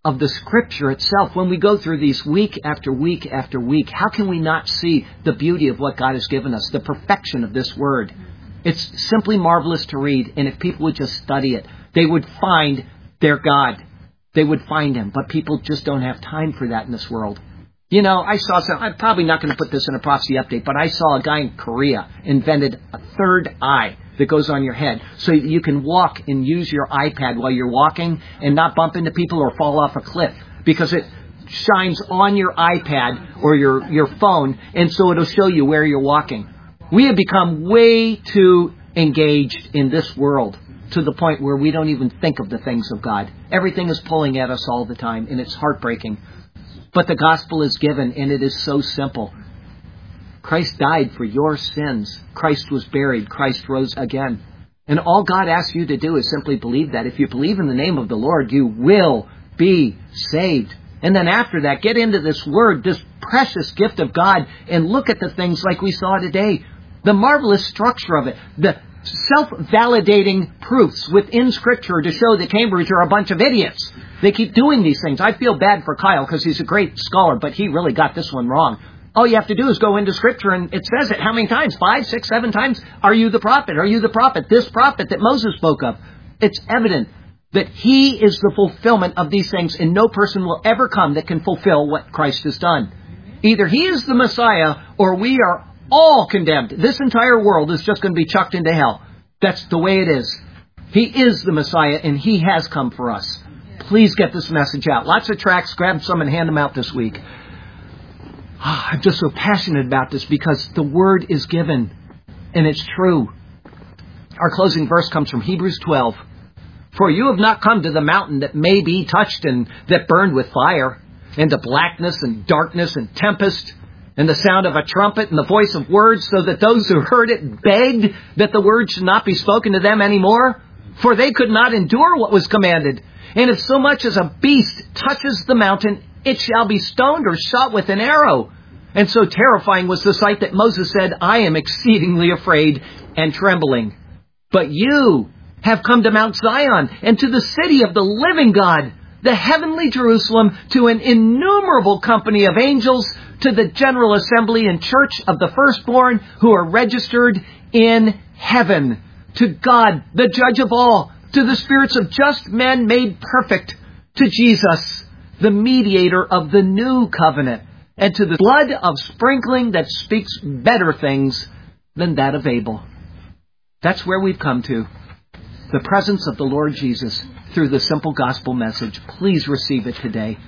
of the Scripture itself. When we go through these week after week after week, how can we not see the beauty of what God has given us, the perfection of this Word? It's simply marvelous to read, and if people would just study it, they would find their God. They would find Him, but people just don't have time for that in this world. You know, I'm probably not going to put this in a prophecy update, but I saw a guy in Korea invented a third eye that goes on your head so you can walk and use your iPad while you're walking and not bump into people or fall off a cliff because it shines on your iPad or your phone, and so it'll show you where you're walking. We have become way too engaged in this world to the point where we don't even think of the things of God. Everything is pulling at us all the time, and it's heartbreaking. But the gospel is given, and it is so simple. Christ died for your sins. Christ was buried. Christ rose again. And all God asks you to do is simply believe that. If you believe in the name of the Lord, you will be saved. And then after that, get into this Word, this precious gift of God, and look at the things like we saw today. The marvelous structure of it. The self-validating proofs within Scripture to show that Cambridge are a bunch of idiots. They keep doing these things. I feel bad for Kyle because he's a great scholar, but he really got this one wrong. All you have to do is go into Scripture, and it says it how many times? 5, 6, 7 times? Are you the prophet? Are you the prophet? This prophet that Moses spoke of. It's evident that he is the fulfillment of these things, and no person will ever come that can fulfill what Christ has done. Either he is the Messiah, or we are all condemned. This entire world is just going to be chucked into hell. That's the way it is. He is the Messiah, and he has come for us. Please get this message out. Lots of tracts. Grab some and hand them out this week. I'm just so passionate about this because the Word is given, and it's true. Our closing verse comes from Hebrews 12. For you have not come to the mountain that may be touched and that burned with fire, and to blackness and darkness and tempest, and the sound of a trumpet and the voice of words, so that those who heard it begged that the word should not be spoken to them anymore, for they could not endure what was commanded. And if so much as a beast touches the mountain, it shall be stoned or shot with an arrow. And so terrifying was the sight that Moses said, I am exceedingly afraid and trembling. But you have come to Mount Zion and to the city of the living God, the heavenly Jerusalem, to an innumerable company of angels, to the general assembly and church of the firstborn who are registered in heaven, to God, the judge of all, to the spirits of just men made perfect, to Jesus, the mediator of the new covenant, and to the blood of sprinkling that speaks better things than that of Abel. That's where we've come to. The presence of the Lord Jesus through the simple gospel message. Please receive it today.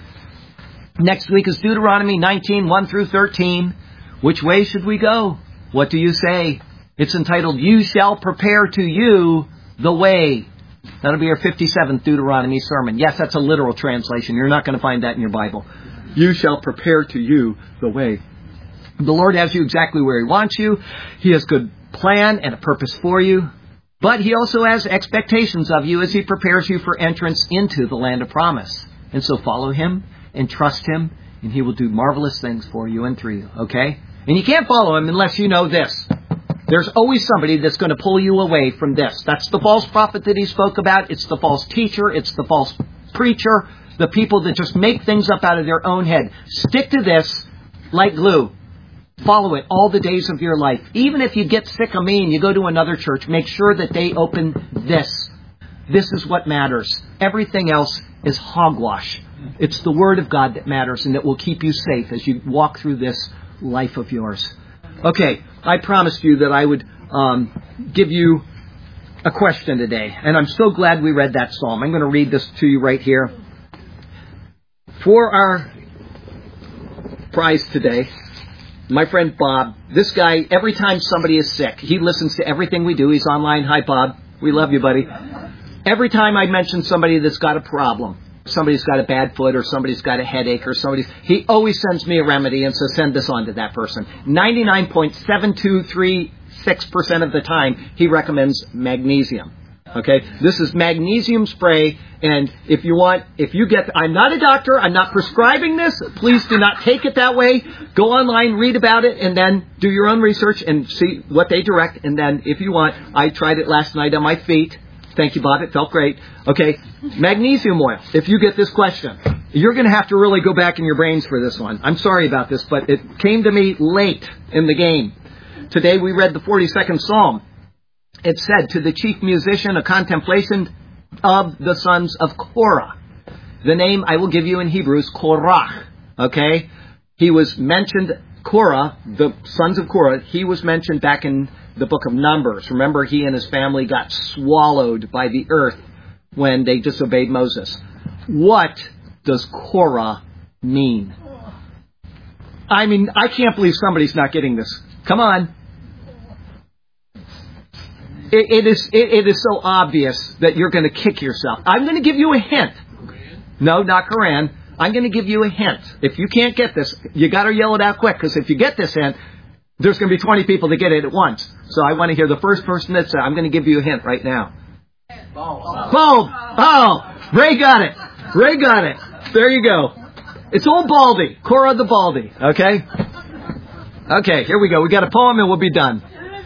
Next week is Deuteronomy 19, 1 through 13. Which way should we go? What do you say? It's entitled, You Shall Prepare to You the Way. That'll be our 57th Deuteronomy sermon. Yes, that's a literal translation. You're not going to find that in your Bible. You shall prepare to you the way. The Lord has you exactly where He wants you. He has good plan and a purpose for you. But He also has expectations of you as He prepares you for entrance into the land of promise. And so follow Him and trust Him, and He will do marvelous things for you and through you. Okay? And you can't follow Him unless you know this. There's always somebody that's going to pull you away from this. That's the false prophet that He spoke about. It's the false teacher. It's the false preacher. The people that just make things up out of their own head. Stick to this like glue. Follow it all the days of your life. Even if you get sick of me and you go to another church, make sure that they open this. This is what matters. Everything else is hogwash. It's the Word of God that matters and that will keep you safe as you walk through this life of yours. Okay, I promised you that I would give you a question today. And I'm so glad we read that psalm. I'm going to read this to you right here. For our prize today, my friend Bob, this guy, every time somebody is sick, he listens to everything we do. He's online. Hi, Bob. We love you, buddy. Every time I mention somebody that's got a problem, somebody's got a bad foot or somebody's got a headache or he always sends me a remedy and says, send this on to that person. 99.7236% of the time, he recommends magnesium. Okay, this is magnesium spray, and if you get, I'm not a doctor, I'm not prescribing this, please do not take it that way. Go online, read about it, and then do your own research and see what they direct, and then if you want, I tried it last night on my feet. Thank you, Bob, it felt great. Okay, magnesium oil, if you get this question, You're going to have to really go back in your brains for this one. I'm sorry about this, but it came to me late in the game. Today we read the 42nd Psalm. It said, to the chief musician, a contemplation of the sons of Korah. The name I will give you in Hebrew is Korah. Okay? He was mentioned, Korah, the sons of Korah, he was mentioned back in the book of Numbers. Remember, he and his family got swallowed by the earth when they disobeyed Moses. What does Korah mean? I mean, I can't believe somebody's not getting this. Come on. It is so obvious that you're going to kick yourself. I'm going to give you a hint. No, not Quran. I'm going to give you a hint. If you can't get this, you got to yell it out quick, because if you get this hint, there's going to be 20 people that get it at once. So I want to hear the first person that said, I'm going to give you a hint right now. Bulb. Oh, Ray got it. Ray got it. There you go. It's old Baldy. Korah the Baldy. Okay? Okay, here we go. We got a poem and we'll be done.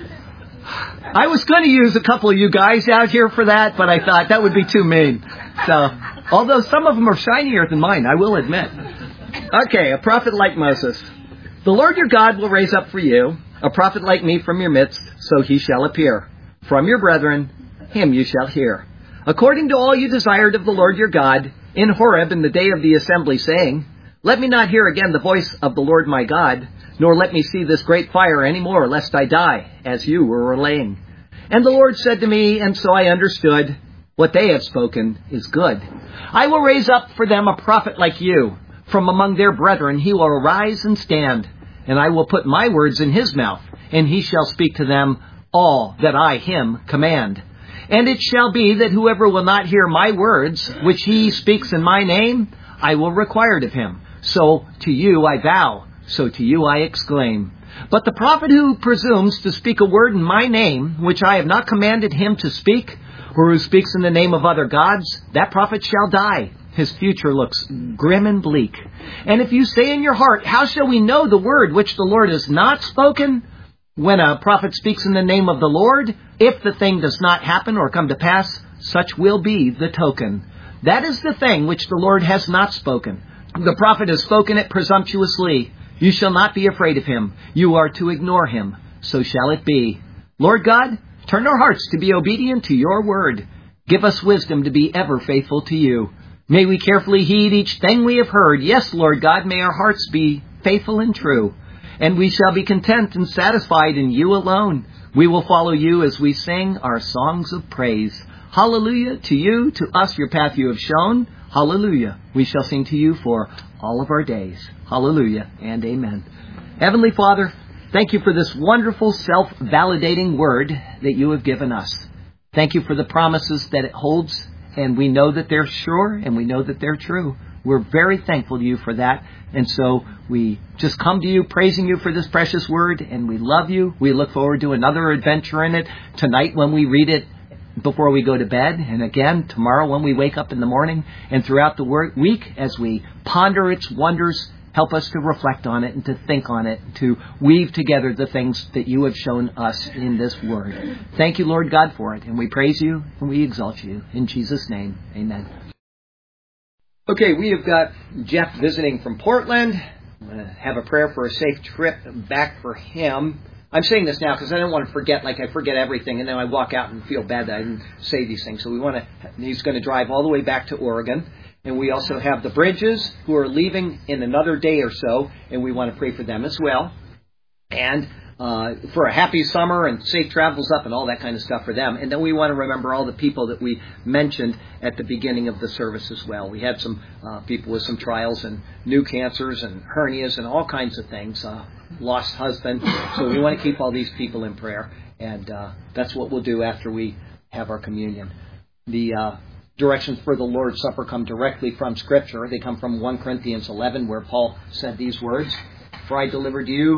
I was going to use a couple of you guys out here for that, but I thought that would be too mean. So, although some of them are shinier than mine, I will admit. Okay, a prophet like Moses. The Lord your God will raise up for you a prophet like me from your midst, so he shall appear. From your brethren, him you shall hear. According to all you desired of the Lord your God, in Horeb in the day of the assembly, saying, let me not hear again the voice of the Lord my God, nor let me see this great fire any more, lest I die, as you were relaying. And the Lord said to me, and so I understood, what they have spoken is good. I will raise up for them a prophet like you. From among their brethren he will arise and stand, and I will put my words in his mouth, and he shall speak to them all that I him command. And it shall be that whoever will not hear my words, which he speaks in my name, I will require it of him. So to you I vow, so to you I exclaim. But the prophet who presumes to speak a word in my name, which I have not commanded him to speak, or who speaks in the name of other gods, that prophet shall die. His future looks grim and bleak. And if you say in your heart, how shall we know the word which the Lord has not spoken? When a prophet speaks in the name of the Lord, if the thing does not happen or come to pass, such will be the token. That is the thing which the Lord has not spoken. The prophet has spoken it presumptuously. You shall not be afraid of him. You are to ignore him. So shall it be. Lord God, turn our hearts to be obedient to your word. Give us wisdom to be ever faithful to you. May we carefully heed each thing we have heard. Yes, Lord God, may our hearts be faithful and true. And we shall be content and satisfied in you alone. We will follow you as we sing our songs of praise. Hallelujah to you, to us your path you have shown. Hallelujah. We shall sing to you for all of our days. Hallelujah and amen. Heavenly Father, thank you for this wonderful self-validating word that you have given us. Thank you for the promises that it holds, and we know that they're sure and we know that they're true. We're very thankful to you for that. And so we just come to you praising you for this precious word, and we love you. We look forward to another adventure in it tonight when we read it before we go to bed, and again tomorrow when we wake up in the morning, and throughout the week as we ponder its wonders. Help us to reflect on it and to think on it, to weave together the things that you have shown us in this word. Thank you, Lord God, for it, and we praise you and we exalt you. In Jesus' name, amen. Okay, we have got Jeff visiting from Portland. I'm going to have a prayer for a safe trip back for him. I'm saying this now because I don't want to forget, like I forget everything, and then I walk out and feel bad that I didn't say these things. So he's going to drive all the way back to Oregon. And we also have the Bridges who are leaving in another day or so, and we want to pray for them as well. And for a happy summer and safe travels up and all that kind of stuff for them. And then we want to remember all the people that we mentioned at the beginning of the service as well. We had some people with some trials and new cancers and hernias and all kinds of things, lost husband. So we want to keep all these people in prayer. And that's what we'll do after we have our communion. The directions for the Lord's Supper come directly from Scripture. They come from 1 Corinthians 11, where Paul said these words, "For I delivered you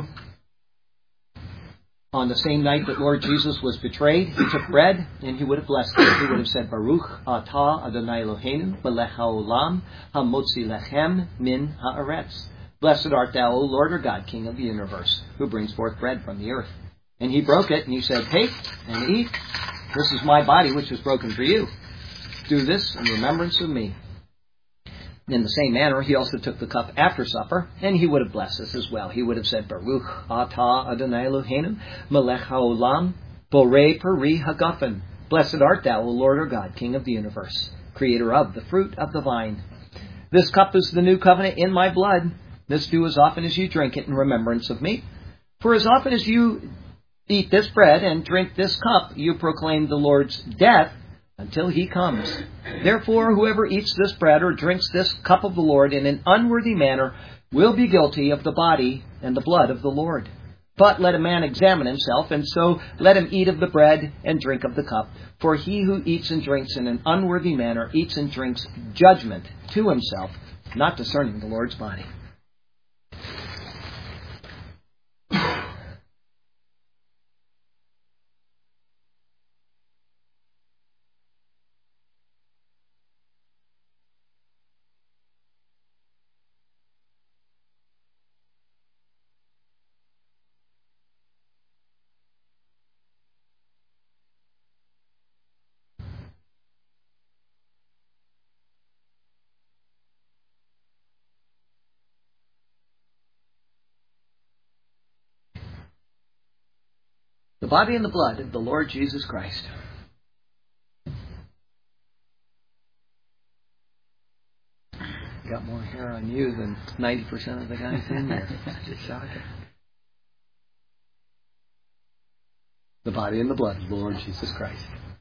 on the same night that Lord Jesus was betrayed. He took bread, and he would have blessed it. He would have said, Baruch atah Adonai Eloheinu, melech haolam, hamotzi lechem min haaretz. Blessed art thou, O Lord our God, King of the universe, who brings forth bread from the earth. And he broke it, and he said, Take and eat. This is my body, which was broken for you. Do this in remembrance of me." In the same manner, he also took the cup after supper, and he would have blessed us as well. He would have said, Baruch atah Adonai Eloheinu, melech haolam, borei peri hagafen. Blessed art thou, O Lord our God, King of the universe, creator of the fruit of the vine. This cup is the new covenant in my blood. This do as often as you drink it in remembrance of me. For as often as you eat this bread and drink this cup, you proclaim the Lord's death until he comes. Therefore, whoever eats this bread or drinks this cup of the Lord in an unworthy manner will be guilty of the body and the blood of the Lord. But let a man examine himself, and so let him eat of the bread and drink of the cup. For he who eats and drinks in an unworthy manner eats and drinks judgment to himself, not discerning the Lord's body. The body and the blood of the Lord Jesus Christ. Got more hair on you than 90% of the guys in there. It's shocking. The body and the blood of the Lord Jesus Christ.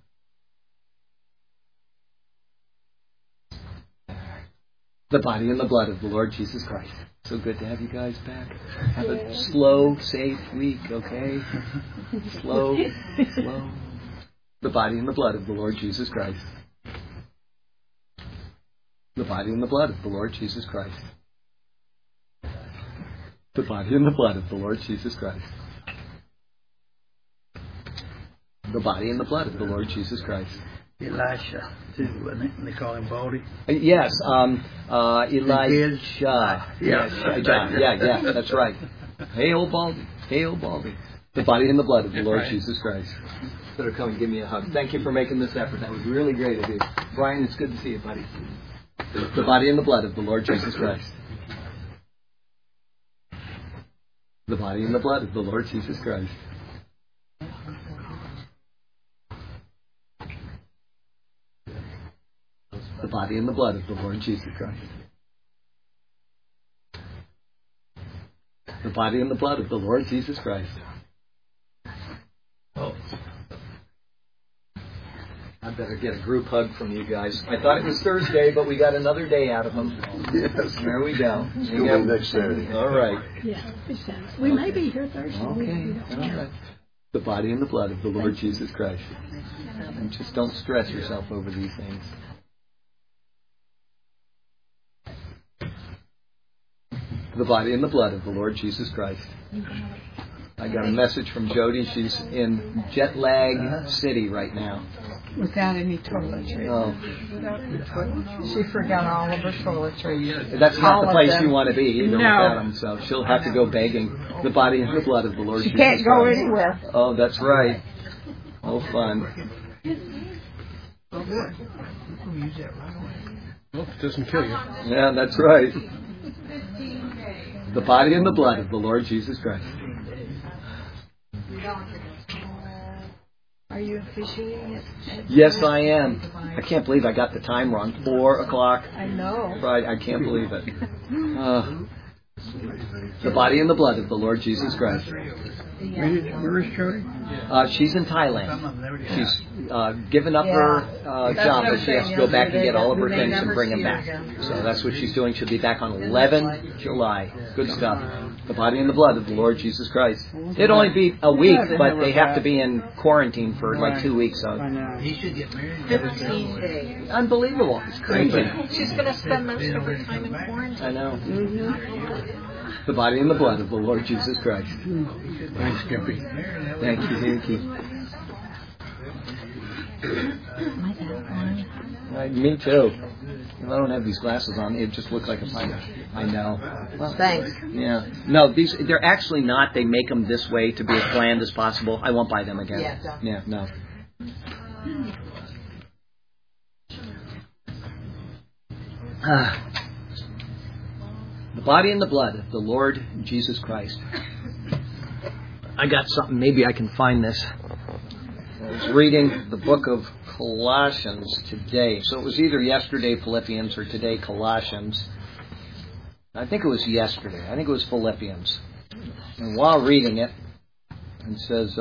The body and the blood of the Lord Jesus Christ. So good to have you guys back. Have a slow, safe week, okay? Slow. The body and the blood of the Lord Jesus Christ. The body and the blood of the Lord Jesus Christ. The body and the blood of the Lord Jesus Christ. The body and the blood of the Lord Jesus Christ. Elisha, too, wasn't it? And they call him Baldy. Yes, Elijah. Yeah, that's right. Hail Baldy. Hail Baldy. The body and the blood of the Lord Jesus Christ. Better come and give me a hug. Thank you for making this effort. That was really great of you. Brian, it's good to see you, buddy. The body and the blood of the Lord Jesus Christ. The body and the blood of the Lord Jesus Christ. The body and the blood of the Lord Jesus Christ. The body and the blood of the Lord Jesus Christ. Oh. I better get a group hug from you guys. I thought it was Thursday, but we got another day out of them. Yes. There we go. Next Saturday. All right. Yeah, we may be here Thursday. Okay. All right. The body and the blood of the Lord Jesus Christ. And just don't stress yourself over these things. The body and the blood of the Lord Jesus Christ. I got a message from Jody. She's in Jet Lag City right now. Without any toiletries. Oh. She forgot all of her toiletries. That's not the place them. you want to be either No. without them, so she'll have to go begging. The body and the blood of the Lord She Jesus can't go Christ. anywhere. Oh, that's right. Oh, fun. Hope it doesn't kill you. Yeah, that's right. The body and the blood of the Lord Jesus Christ. Are you officiating it? Yes, I am. I can't believe I got the time wrong. 4 o'clock. I know. Right, I can't believe it. The body and the blood of the Lord Jesus Christ. Where is Jody? She's in Thailand. She's given up her job, but she has to go back and get all of her things and bring them back. So that's what she's doing. She'll be back on 11 July. Good stuff. The body and the blood of the Lord Jesus Christ. It'd only be a week, but they have to be in quarantine for like 2 weeks. So. He should get married. 15 days. Unbelievable. It's crazy. She's going to spend most of her time in quarantine. I know. The body and the blood of the Lord Jesus Christ. Thanks, Skippy. Thank you. Me too. If I don't have these glasses on, it just looks like a pint. I know. Well, thanks. Yeah. No, they're actually not. They make them this way to be as bland as possible. I won't buy them again. Yeah, no. body and the blood of the Lord Jesus Christ. I got something. Maybe I can find this. I was reading the book of Colossians today. So it was either yesterday Philippians or today Colossians. I think it was yesterday. I think it was Philippians. And while reading it, it says,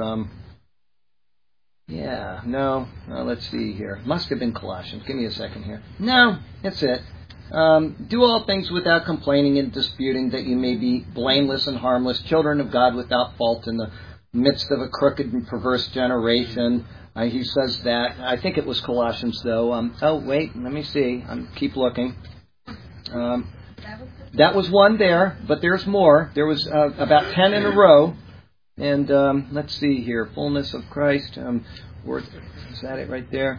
let's see here. Must have been Colossians. Give me a second here. No, that's it. Do all things without complaining and disputing, that you may be blameless and harmless, children of God without fault in the midst of a crooked and perverse generation. He says that. I think it was Colossians, though. Let me see. Keep looking. That was one there, but there's more. There was about 10 in a row. And let's see here. Fullness of Christ. Is that it right there?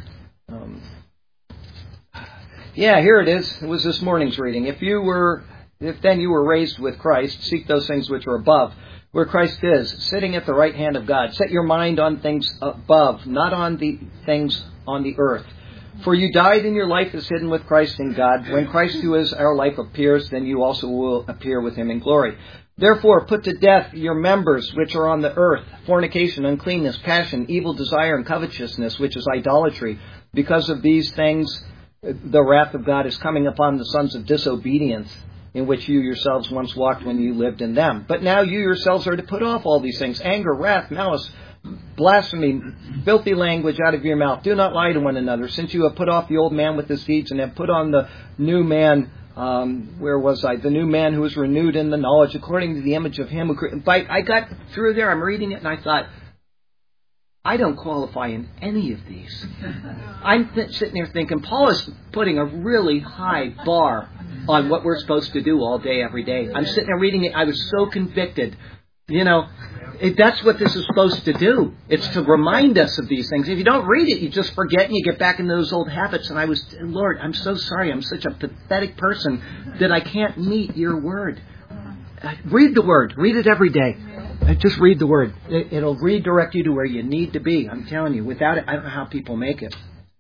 Here it is. It was this morning's reading. If then you were raised with Christ, seek those things which are above, where Christ is, sitting at the right hand of God. Set your mind on things above, not on the things on the earth. For you died, and your life is hidden with Christ in God. When Christ, who is our life, appears, then you also will appear with him in glory. Therefore, put to death your members which are on the earth, fornication, uncleanness, passion, evil desire, and covetousness, which is idolatry. Because of these things, the wrath of God is coming upon the sons of disobedience, in which you yourselves once walked when you lived in them. But now you yourselves are to put off all these things: anger, wrath, malice, blasphemy, filthy language out of your mouth. Do not lie to one another, since you have put off the old man with his deeds, and have put on the new man. The new man who is renewed in the knowledge according to the image of him who... I got through there, I'm reading it, and I thought, I don't qualify in any of these. I'm sitting there thinking, Paul is putting a really high bar on what we're supposed to do all day, every day. I'm sitting there reading it, I was so convicted. That's what this is supposed to do. It's to remind us of these things. If you don't read it, you just forget and you get back into those old habits. And Lord, I'm so sorry. I'm such a pathetic person that I can't meet your word. Read the word. Read it every day. Just read the word. It'll redirect you to where you need to be. I'm telling you. Without it, I don't know how people make it.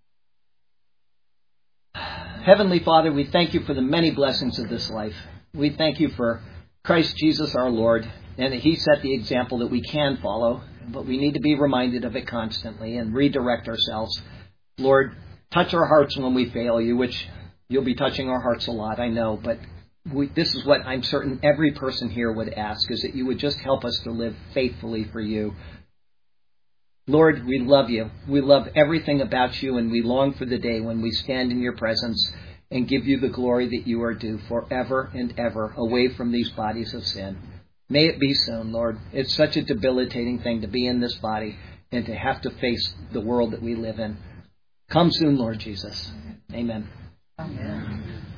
Heavenly Father, we thank you for the many blessings of this life. We thank you for Christ Jesus our Lord. And he set the example that we can follow, but we need to be reminded of it constantly and redirect ourselves. Lord, touch our hearts when we fail you, which you'll be touching our hearts a lot, I know. But this is what I'm certain every person here would ask, is that you would just help us to live faithfully for you. Lord, we love you. We love everything about you, and we long for the day when we stand in your presence and give you the glory that you are due forever and ever, away from these bodies of sin. May it be so, Lord. It's such a debilitating thing to be in this body and to have to face the world that we live in. Come soon, Lord Jesus. Amen. Amen.